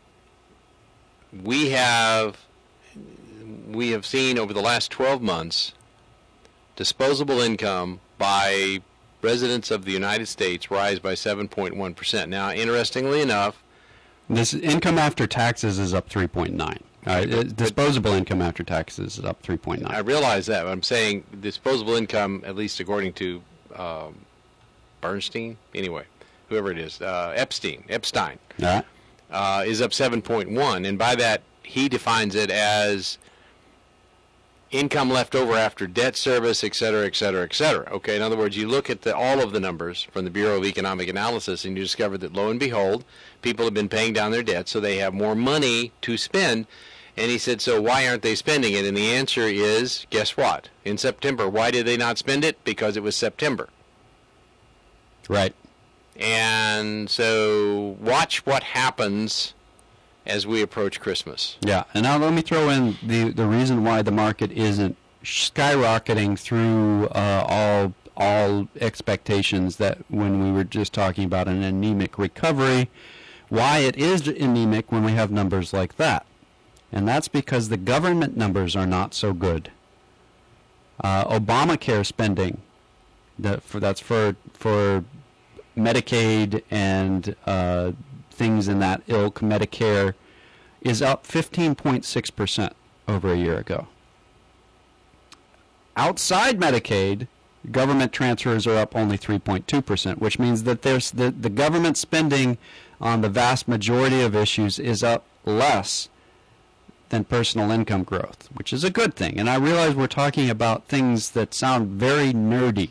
[SPEAKER 1] we have we have seen over the last twelve months disposable income by residents of the United States rise by seven point one percent. Now, interestingly enough,
[SPEAKER 2] This income after taxes is up three point nine. All right,
[SPEAKER 1] But-
[SPEAKER 2] uh, disposable income after taxes is up three point
[SPEAKER 1] I
[SPEAKER 2] nine.
[SPEAKER 1] realize that, but I'm saying disposable income, at least according to um, Bernstein, anyway, whoever it is, uh, Epstein, Epstein,
[SPEAKER 2] All right.
[SPEAKER 1] uh, is up seven point one, and by that he defines it as income left over after debt service, et cetera, et cetera, et cetera. Okay, in other words, you look at the, all of the numbers from the Bureau of Economic Analysis, and you discover that, lo and behold, people have been paying down their debt, so they have more money to spend. And he said, so why aren't they spending it? And the answer is, guess what? In September, why did they not spend it? Because it was September.
[SPEAKER 2] Right.
[SPEAKER 1] And so watch what happens as we approach Christmas.
[SPEAKER 2] Yeah, and now let me throw in the the reason why the market isn't skyrocketing through uh, all all expectations that when we were just talking about an anemic recovery, why it is anemic when we have numbers like that. And that's because the government numbers are not so good. Uh, Obamacare spending, that for that's for for Medicaid and uh, things in that ilk, Medicare, is up fifteen point six percent over a year ago. outside Medicaid, government transfers are up only three point two percent, which means that there's the, the government spending on the vast majority of issues is up less than personal income growth, which is a good thing. And I realize we're talking about things that sound very nerdy.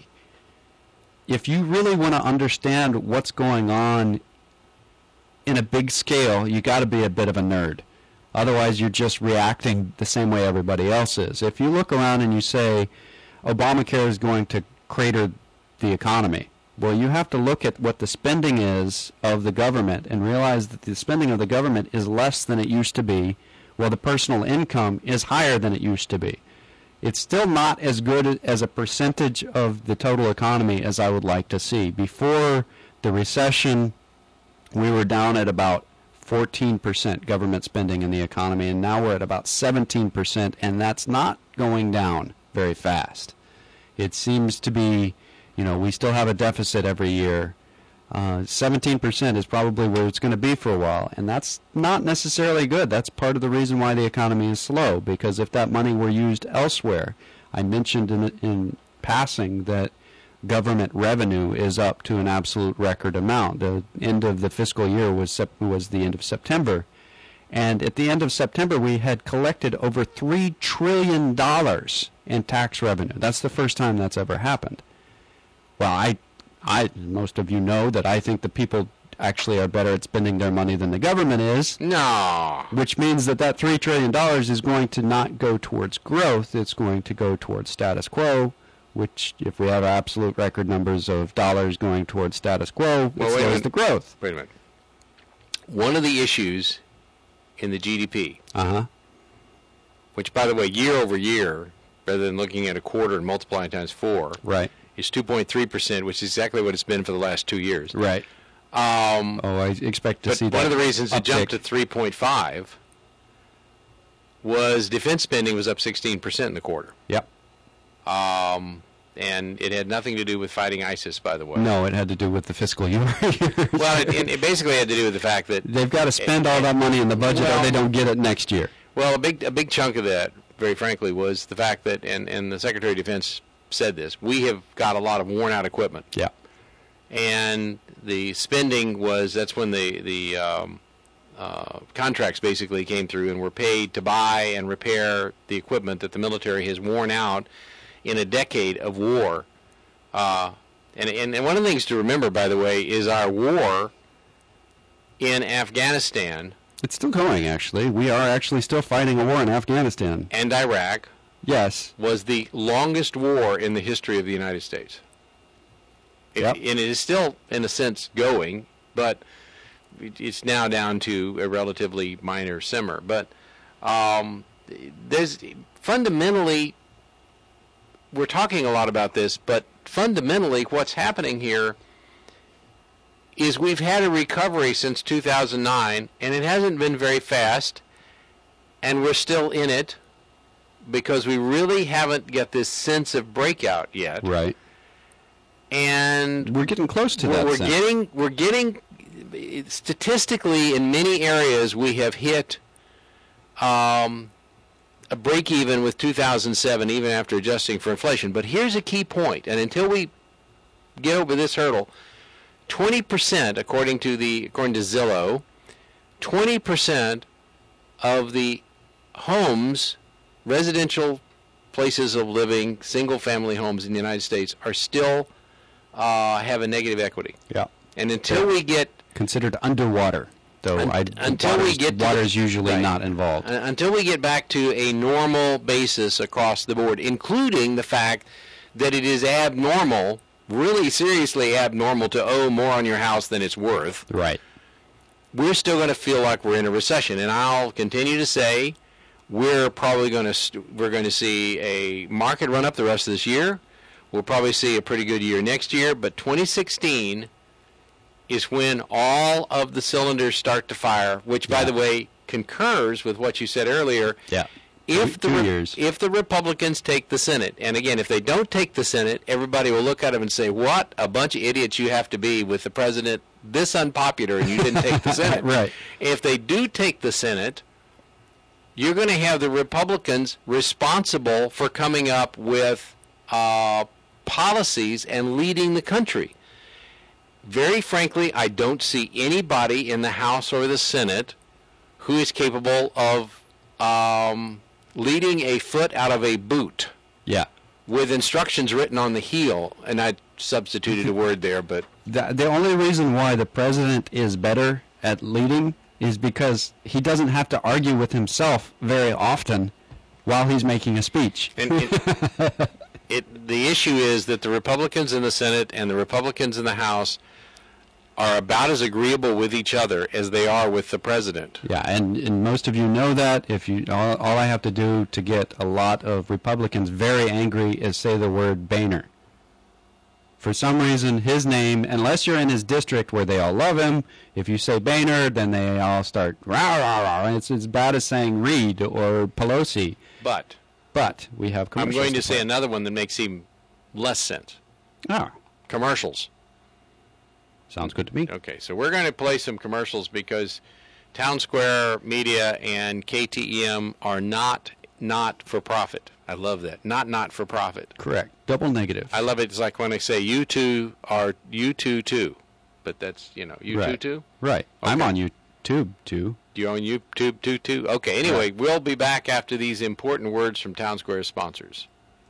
[SPEAKER 2] If you really want to understand what's going on in a big scale, you got to be a bit of a nerd. Otherwise, you're just reacting the same way everybody else is. If you look around and you say Obamacare is going to crater the economy, well, you have to look at what the spending is of the government and realize that the spending of the government is less than it used to be, while the personal income is higher than it used to be. It's still not as good as a percentage of the total economy as I would like to see. Before the recession, we were down at about fourteen percent government spending in the economy, and now we're at about seventeen percent, and that's not going down very fast. It seems to be, you know, we still have a deficit every year. Uh, seventeen percent is probably where it's going to be for a while, and that's not necessarily good. That's part of the reason why the economy is slow, because if that money were used elsewhere, I mentioned in, in passing that government revenue is up to an absolute record amount. The end of the fiscal year was sep- was the end of September, and at the end of September we had collected over three trillion dollars in tax revenue. That's the first time that's ever happened. Well, I I, most of you know that I think the people actually are better at spending their money than the government is.
[SPEAKER 1] No.
[SPEAKER 2] Which means that that three trillion dollars is going to not go towards growth. It's going to go towards status quo, which if we have absolute record numbers of dollars going towards status quo,
[SPEAKER 1] Well,
[SPEAKER 2] it
[SPEAKER 1] wait a
[SPEAKER 2] slows
[SPEAKER 1] minute.
[SPEAKER 2] the growth.
[SPEAKER 1] Wait a minute. One of the issues in the G D P,
[SPEAKER 2] Uh-huh.
[SPEAKER 1] which, by the way, year over year, rather than looking at a quarter and multiplying times four,
[SPEAKER 2] Right.
[SPEAKER 1] is two point three percent, which is exactly what it's been for the last two years.
[SPEAKER 2] Right.
[SPEAKER 1] Um,
[SPEAKER 2] Oh, I expect to
[SPEAKER 1] but
[SPEAKER 2] see that
[SPEAKER 1] one of the reasons it
[SPEAKER 2] uptick.
[SPEAKER 1] jumped to three point five was defense spending was up sixteen percent in the quarter.
[SPEAKER 2] Yep.
[SPEAKER 1] Um, and it had nothing to do with fighting ISIS, by the way.
[SPEAKER 2] No, it had to do with the fiscal year.
[SPEAKER 1] Well, it, it basically had to do with the fact that
[SPEAKER 2] They've got to spend all that money in the budget
[SPEAKER 1] Well-
[SPEAKER 2] or they don't get it next year.
[SPEAKER 1] Well, a big a big chunk of that, very frankly, was the fact that, and, and the Secretary of Defense said this, we have got a lot of worn-out equipment.
[SPEAKER 2] Yeah.
[SPEAKER 1] And the spending was, that's when the, the um, uh, contracts basically came through and were paid to buy and repair the equipment that the military has worn out in a decade of war. Uh, and, and, and one of the things to remember, by the way, is our war in Afghanistan
[SPEAKER 2] It's still going, actually. We are actually still fighting a war in Afghanistan.
[SPEAKER 1] and Iraq
[SPEAKER 2] Yes.
[SPEAKER 1] was the longest war in the history of the United States. It,
[SPEAKER 2] Yep.
[SPEAKER 1] And it is still, in a sense, going, but it- it's now down to a relatively minor simmer. But um, there's fundamentally, we're talking a lot about this, but fundamentally what's happening here is we've had a recovery since two thousand nine, and it hasn't been very fast, and we're still in it because we really haven't got this sense of breakout yet.
[SPEAKER 2] Right.
[SPEAKER 1] And
[SPEAKER 2] We're getting close to
[SPEAKER 1] we're,
[SPEAKER 2] that.
[SPEAKER 1] we're
[SPEAKER 2] sense.
[SPEAKER 1] getting we're getting statistically in many areas we have hit um, a break even with two thousand seven, even after adjusting for inflation. But here's a key point, and until we get over this hurdle, twenty percent, according to the according to Zillow, twenty percent of the homes, residential places of living, single-family homes in the United States are still uh, have a negative equity.
[SPEAKER 2] Yeah.
[SPEAKER 1] And until we get
[SPEAKER 2] Considered underwater, though.
[SPEAKER 1] Un-
[SPEAKER 2] I,
[SPEAKER 1] until we
[SPEAKER 2] water's,
[SPEAKER 1] get to
[SPEAKER 2] water's
[SPEAKER 1] the-
[SPEAKER 2] usually
[SPEAKER 1] right.
[SPEAKER 2] not involved.
[SPEAKER 1] uh, until we get back to a normal basis across the board, including the fact that it is abnormal, really seriously abnormal, to owe more on your house than it's worth,
[SPEAKER 2] Right.
[SPEAKER 1] we're still going to feel like we're in a recession. And I'll continue to say we're probably going to st- we're going to see a market run up the rest of this year. We'll probably see a pretty good year next year, but twenty sixteen is when all of the cylinders start to fire, which, by
[SPEAKER 2] Yeah.
[SPEAKER 1] the way, concurs with what you said earlier.
[SPEAKER 2] Yeah.
[SPEAKER 1] If
[SPEAKER 2] Two-
[SPEAKER 1] the
[SPEAKER 2] two
[SPEAKER 1] Re-
[SPEAKER 2] years.
[SPEAKER 1] if the Republicans take the Senate, and again, if they don't take the Senate, everybody will look at them and say, "What a bunch of idiots you have to be with the president this unpopular, and you didn't take the Senate."
[SPEAKER 2] Right.
[SPEAKER 1] If they do take the Senate, you're going to have the Republicans responsible for coming up with uh, policies and leading the country. Very frankly, I don't see anybody in the House or the Senate who is capable of um, leading a foot out of a boot.
[SPEAKER 2] Yeah.
[SPEAKER 1] With instructions written on the heel, and I substituted a word there, but...
[SPEAKER 2] The, the only reason why the president is better at leading is because he doesn't have to argue with himself very often while he's making a speech.
[SPEAKER 1] And it, it, the issue is that the Republicans in the Senate and the Republicans in the House are about as agreeable with each other as they are with the president.
[SPEAKER 2] Yeah, and, and most of you know that. If you, all, all I have to do to get a lot of Republicans very angry is say the word Boehner. For some reason, his name, unless you're in his district where they all love him, if you say Boehner, then they all start rah, rah, rah. It's as bad as saying Reid or Pelosi.
[SPEAKER 1] But,
[SPEAKER 2] but we have commercials.
[SPEAKER 1] I'm going to
[SPEAKER 2] to
[SPEAKER 1] say
[SPEAKER 2] play.
[SPEAKER 1] another one that makes even less sense.
[SPEAKER 2] Oh,
[SPEAKER 1] Commercials.
[SPEAKER 2] sounds good to me.
[SPEAKER 1] Okay, so we're going to play some commercials because Town Square Media and K T E M are not not for profit. I love that. Not not for profit.
[SPEAKER 2] Correct. Double negative.
[SPEAKER 1] I love it. It's like when I say you two are you two too, but that's, you know, you
[SPEAKER 2] right.
[SPEAKER 1] two too.
[SPEAKER 2] Right. I'm
[SPEAKER 1] Okay.
[SPEAKER 2] on YouTube too.
[SPEAKER 1] Do you own YouTube too too? Okay. Anyway,
[SPEAKER 2] Right.
[SPEAKER 1] we'll be back after these important words from Town Square sponsors.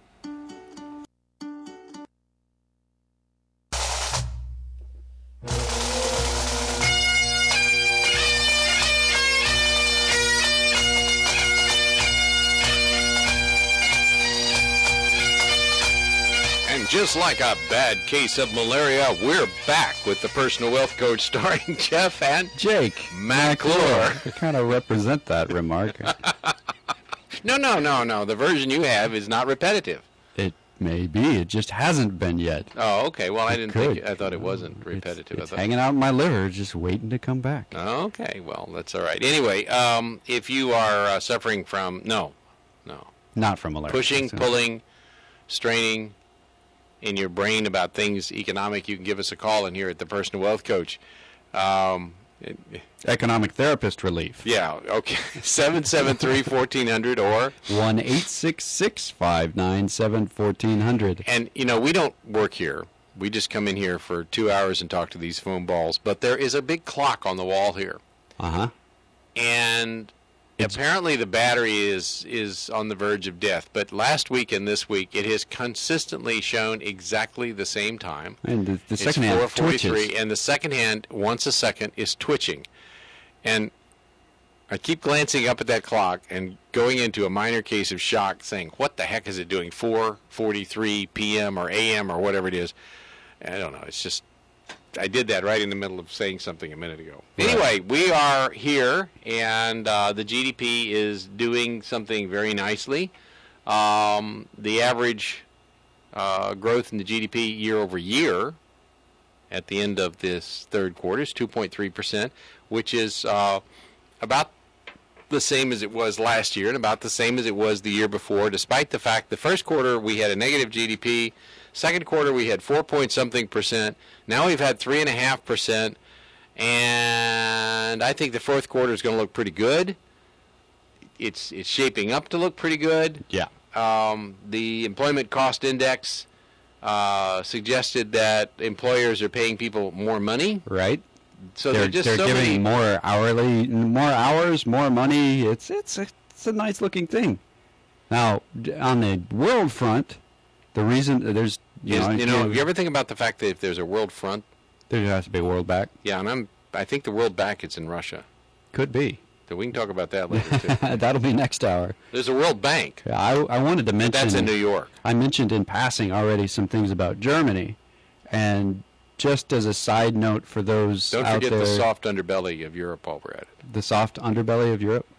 [SPEAKER 1] And just like a bad case of malaria, we're back with the Personal Wealth Coach starring Jeff and
[SPEAKER 2] Jake
[SPEAKER 1] McClure.
[SPEAKER 2] I kind of represent that remark.
[SPEAKER 1] No, no, no, no. The version you have is not repetitive.
[SPEAKER 2] It may be. It just hasn't been yet.
[SPEAKER 1] Oh, okay. Well, I
[SPEAKER 2] It
[SPEAKER 1] didn't
[SPEAKER 2] could.
[SPEAKER 1] think. I thought it wasn't repetitive.
[SPEAKER 2] It's, it's
[SPEAKER 1] I thought,
[SPEAKER 2] hanging out in my liver, just waiting to come back.
[SPEAKER 1] Okay. Well, that's all right. Anyway, um, if you are uh, suffering from no, no
[SPEAKER 2] Not from malaria.
[SPEAKER 1] pushing,
[SPEAKER 2] So-
[SPEAKER 1] pulling, straining in your brain about things economic, you can give us a call in here at the Personal Wealth Coach. Um, it-
[SPEAKER 2] Economic therapist relief.
[SPEAKER 1] yeah. Okay. seven seven three, one four zero zero or
[SPEAKER 2] one eight six six, five nine seven, one four zero zero.
[SPEAKER 1] And, you know, we don't work here. We just come in here for two hours and talk to these phone balls. But there is a big clock on the wall here.
[SPEAKER 2] Uh-huh.
[SPEAKER 1] And apparently the battery is, is on the verge of death. But last week and this week, it has consistently shown exactly the same time.
[SPEAKER 2] And the, the
[SPEAKER 1] It's
[SPEAKER 2] second hand
[SPEAKER 1] four forty-three,
[SPEAKER 2] twitches.
[SPEAKER 1] and the second hand, once a second, is twitching. And I keep glancing up at that clock and going into a minor case of shock, saying, what the heck is it doing? four forty-three p.m. or a m or whatever it is. I don't know. It's just, I did that right in the middle of saying something a minute ago.
[SPEAKER 2] Right.
[SPEAKER 1] Anyway, we are here, and uh, the G D P is doing something very nicely. Um, the average uh, growth in the G D P year over year at the end of this third quarter is two point three percent, which is uh, about the same as it was last year and about the same as it was the year before, despite the fact the first quarter we had a negative G D P, second quarter we had four point something percent, now we've had three and a half percent, and I think the fourth quarter is going to look pretty good. It's it's shaping up to look pretty good.
[SPEAKER 2] Yeah.
[SPEAKER 1] Um, the employment cost index uh, suggested that employers are paying people more money.
[SPEAKER 2] Right?
[SPEAKER 1] So
[SPEAKER 2] they're
[SPEAKER 1] they're just
[SPEAKER 2] they're
[SPEAKER 1] so
[SPEAKER 2] giving
[SPEAKER 1] many.
[SPEAKER 2] more hourly, more hours, more money. It's it's a, it's a nice looking thing. Now, d- on the world front, the reason uh, there's you
[SPEAKER 1] Is-
[SPEAKER 2] know,
[SPEAKER 1] you know, you ever think about the fact that if there's a world front,
[SPEAKER 2] there has to be a world back.
[SPEAKER 1] yeah, and I'm, I think the world back it's in Russia.
[SPEAKER 2] Could be.
[SPEAKER 1] So we can talk about that later too.
[SPEAKER 2] That'll be next hour.
[SPEAKER 1] There's a World Bank,
[SPEAKER 2] Yeah, I I wanted to
[SPEAKER 1] but
[SPEAKER 2] mention
[SPEAKER 1] that's in New York.
[SPEAKER 2] I mentioned in passing already some things about Germany, and just as a side note for those
[SPEAKER 1] Don't
[SPEAKER 2] out
[SPEAKER 1] forget
[SPEAKER 2] there,
[SPEAKER 1] the soft underbelly of Europe while we're at it.
[SPEAKER 2] the soft underbelly of Europe.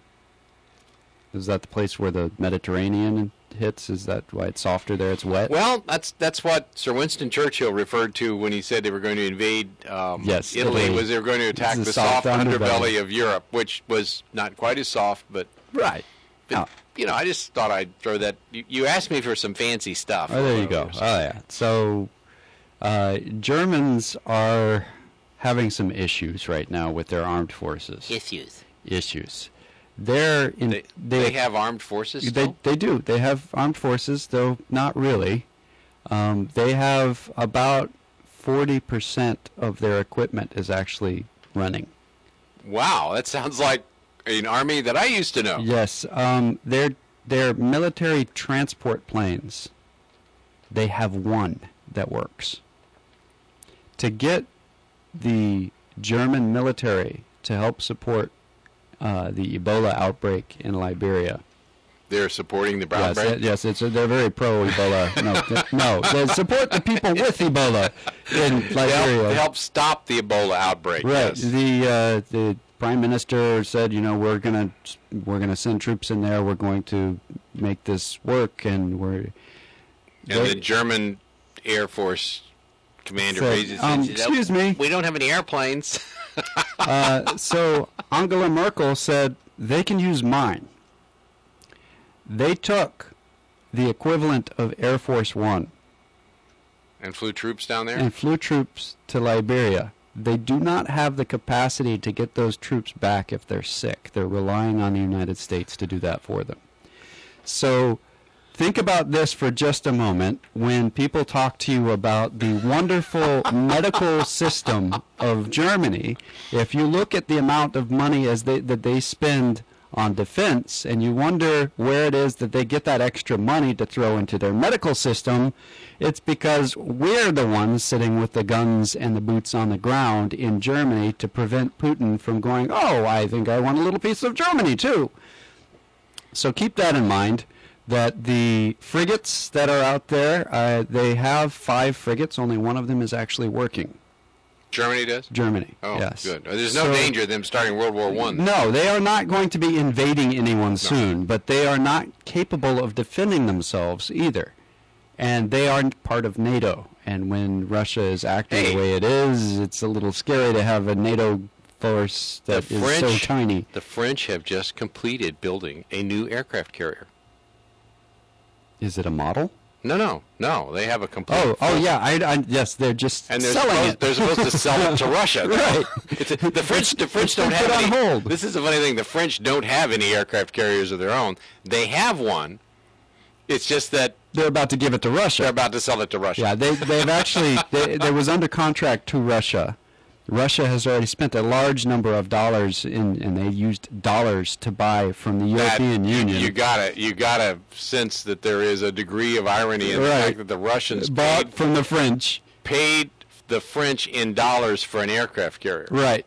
[SPEAKER 2] Is that the place where the Mediterranean hits? Is that why it's softer there? It's wet.
[SPEAKER 1] Well, that's that's what Sir Winston Churchill referred to when he said they were going to invade um,
[SPEAKER 2] Yes,
[SPEAKER 1] Italy,
[SPEAKER 2] Italy.
[SPEAKER 1] was they were going to attack
[SPEAKER 2] It's
[SPEAKER 1] the
[SPEAKER 2] the
[SPEAKER 1] soft,
[SPEAKER 2] soft
[SPEAKER 1] underbelly.
[SPEAKER 2] underbelly.
[SPEAKER 1] of Europe, which was not quite as soft, but,
[SPEAKER 2] Right.
[SPEAKER 1] but
[SPEAKER 2] Oh.
[SPEAKER 1] you know, I just thought I'd throw that. You, you asked me for some fancy stuff.
[SPEAKER 2] Oh, there you go. Oh, yeah. So, uh, Germans are having some issues right now with their armed forces.
[SPEAKER 1] Issues.
[SPEAKER 2] Issues. They're in,
[SPEAKER 1] They, they have armed forces
[SPEAKER 2] They
[SPEAKER 1] still?
[SPEAKER 2] they do. They have armed forces, though not really. Um, they have about forty percent of their equipment is actually running.
[SPEAKER 1] Wow, that sounds like an army that I used to know.
[SPEAKER 2] Yes, um, their their military transport planes. They have one that works. To get the German military to help support uh, the Ebola outbreak in Liberia.
[SPEAKER 1] They're supporting the brown
[SPEAKER 2] Yes,
[SPEAKER 1] bread?
[SPEAKER 2] it- yes, it's they're very pro Ebola. No, th- no, they support the people with Ebola in
[SPEAKER 1] To
[SPEAKER 2] Liberia.
[SPEAKER 1] help, to help stop the Ebola outbreak.
[SPEAKER 2] Right.
[SPEAKER 1] Yes.
[SPEAKER 2] The uh, the prime minister said, you know, we're gonna we're gonna send troops in there. We're going to make this work, and we're.
[SPEAKER 1] And
[SPEAKER 2] they-
[SPEAKER 1] the German Air Force commander
[SPEAKER 2] Said,
[SPEAKER 1] raises his
[SPEAKER 2] um,
[SPEAKER 1] hand, says,
[SPEAKER 2] excuse me.
[SPEAKER 1] We don't have any airplanes.
[SPEAKER 2] Uh, so Angela Merkel said they can use mine. They took the equivalent of Air Force One
[SPEAKER 1] And flew troops down there?
[SPEAKER 2] and flew troops to Liberia. They do not have the capacity to get those troops back if they're sick. They're relying on the United States to do that for them. So think about this for just a moment when people talk to you about the wonderful medical system of Germany. If you look at the amount of money as they, that they spend on defense, and you wonder where it is that they get that extra money to throw into their medical system, it's because we're the ones sitting with the guns and the boots on the ground in Germany to prevent Putin from going, oh, I think I want a little piece of Germany too. So keep that in mind, that the frigates that are out there, uh, they have five frigates, only one of them is actually working.
[SPEAKER 1] Germany does?
[SPEAKER 2] Germany,
[SPEAKER 1] Oh,
[SPEAKER 2] yes.
[SPEAKER 1] good. There's no
[SPEAKER 2] So-
[SPEAKER 1] danger of them starting World War One.
[SPEAKER 2] No, they are not going to be invading anyone soon, but they are not capable of defending themselves either. And they are part of NATO. And when Russia is acting
[SPEAKER 1] Hey.
[SPEAKER 2] the way it is, it's a little scary to have a NATO force that
[SPEAKER 1] The
[SPEAKER 2] is
[SPEAKER 1] French,
[SPEAKER 2] so tiny.
[SPEAKER 1] The French have just completed building a new aircraft carrier.
[SPEAKER 2] Is it a model?
[SPEAKER 1] No, no, no. They have a complete.
[SPEAKER 2] Oh, oh yeah, I, I, yes, they're just
[SPEAKER 1] And they're
[SPEAKER 2] selling
[SPEAKER 1] supposed,
[SPEAKER 2] it.
[SPEAKER 1] they're supposed to sell it to Russia.
[SPEAKER 2] Right.
[SPEAKER 1] It's a, the French, the French
[SPEAKER 2] It's been
[SPEAKER 1] don't have
[SPEAKER 2] put on
[SPEAKER 1] any.
[SPEAKER 2] hold.
[SPEAKER 1] This is a funny thing. The French don't have any aircraft carriers of their own. They have one. It's just that
[SPEAKER 2] They're about to give it to Russia.
[SPEAKER 1] they're about to sell it to Russia.
[SPEAKER 2] Yeah, they, they've actually, they, there was under contract to Russia. Russia has already spent a large number of dollars, in, and they used dollars to buy from the
[SPEAKER 1] That-
[SPEAKER 2] European
[SPEAKER 1] you-
[SPEAKER 2] Union.
[SPEAKER 1] You gotta, you gotta sense that there is a degree of irony in the
[SPEAKER 2] Right.
[SPEAKER 1] fact that the Russians
[SPEAKER 2] bought
[SPEAKER 1] paid,
[SPEAKER 2] from the French.
[SPEAKER 1] paid the French in dollars for an aircraft carrier.
[SPEAKER 2] Right.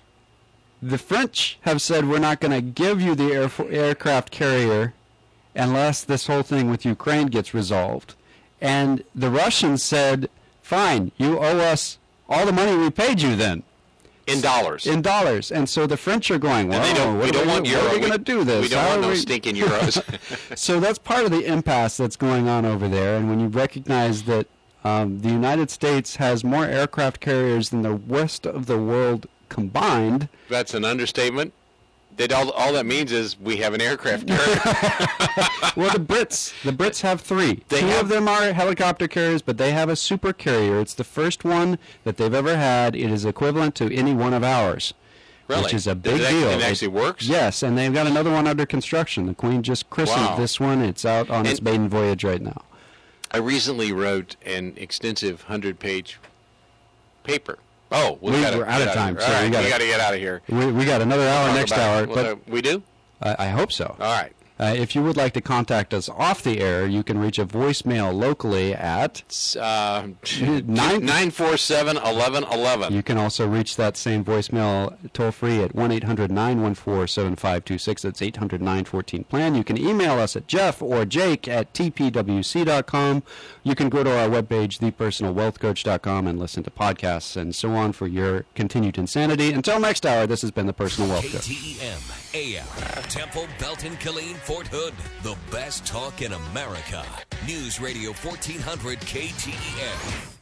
[SPEAKER 2] The French have said, we're not going to give you the air, aircraft carrier unless this whole thing with Ukraine gets resolved. And the Russians said, fine, you owe us all the money we paid you then.
[SPEAKER 1] In dollars.
[SPEAKER 2] In dollars. And so the French are going, well,
[SPEAKER 1] And they don't,
[SPEAKER 2] what
[SPEAKER 1] we
[SPEAKER 2] are
[SPEAKER 1] don't
[SPEAKER 2] we,
[SPEAKER 1] want
[SPEAKER 2] gonna-
[SPEAKER 1] euro.
[SPEAKER 2] what are we going to do this?
[SPEAKER 1] We don't
[SPEAKER 2] How
[SPEAKER 1] want
[SPEAKER 2] are
[SPEAKER 1] no
[SPEAKER 2] we-
[SPEAKER 1] stinking euros.
[SPEAKER 2] So that's part of the impasse that's going on over there. And when you recognize that um, the United States has more aircraft carriers than the rest of the world combined,
[SPEAKER 1] That's an understatement. That all, all that means is we have an aircraft carrier.
[SPEAKER 2] well, the Brits, the Brits have three.
[SPEAKER 1] They
[SPEAKER 2] Two
[SPEAKER 1] have-
[SPEAKER 2] of them are helicopter carriers, but they have a super carrier. It's the first one that they've ever had. It is equivalent to any one of ours,
[SPEAKER 1] Really?
[SPEAKER 2] which is a
[SPEAKER 1] Does
[SPEAKER 2] big
[SPEAKER 1] it act-
[SPEAKER 2] deal.
[SPEAKER 1] it actually works?
[SPEAKER 2] Yes, and they've got another one under construction. The Queen just christened
[SPEAKER 1] Wow.
[SPEAKER 2] this one. It's out on its
[SPEAKER 1] And-
[SPEAKER 2] maiden voyage right now.
[SPEAKER 1] I recently wrote an extensive hundred-page paper. Oh, we
[SPEAKER 2] We-
[SPEAKER 1] gotta
[SPEAKER 2] we're out
[SPEAKER 1] get
[SPEAKER 2] of time,
[SPEAKER 1] here.
[SPEAKER 2] so
[SPEAKER 1] All
[SPEAKER 2] we
[SPEAKER 1] right, we
[SPEAKER 2] gotta-
[SPEAKER 1] got to get out of here.
[SPEAKER 2] We, we got another hour
[SPEAKER 1] Talk
[SPEAKER 2] next
[SPEAKER 1] about
[SPEAKER 2] hour,
[SPEAKER 1] it.
[SPEAKER 2] but
[SPEAKER 1] Well, uh, we do.
[SPEAKER 2] I, I hope so.
[SPEAKER 1] All right.
[SPEAKER 2] Uh, if you would like to contact us off the air, you can reach a voicemail locally at.
[SPEAKER 1] It's, uh,
[SPEAKER 2] Nine-
[SPEAKER 1] nine four seven eleven eleven.
[SPEAKER 2] You can also reach that same voicemail toll free at one eight hundred nine one four seven five two six. That's eight hundred nine fourteen plan. You can email us at Jeff or Jake at t p w c dot com. You can go to our webpage, the personal wealth coach dot com, and listen to podcasts and so on for your continued insanity. Until next hour, this has been the Personal Wealth Coach.
[SPEAKER 4] K T E M, A M, Temple, Belton, Killeen, Fort Hood. The best talk in America. News Radio fourteen hundred K T E M.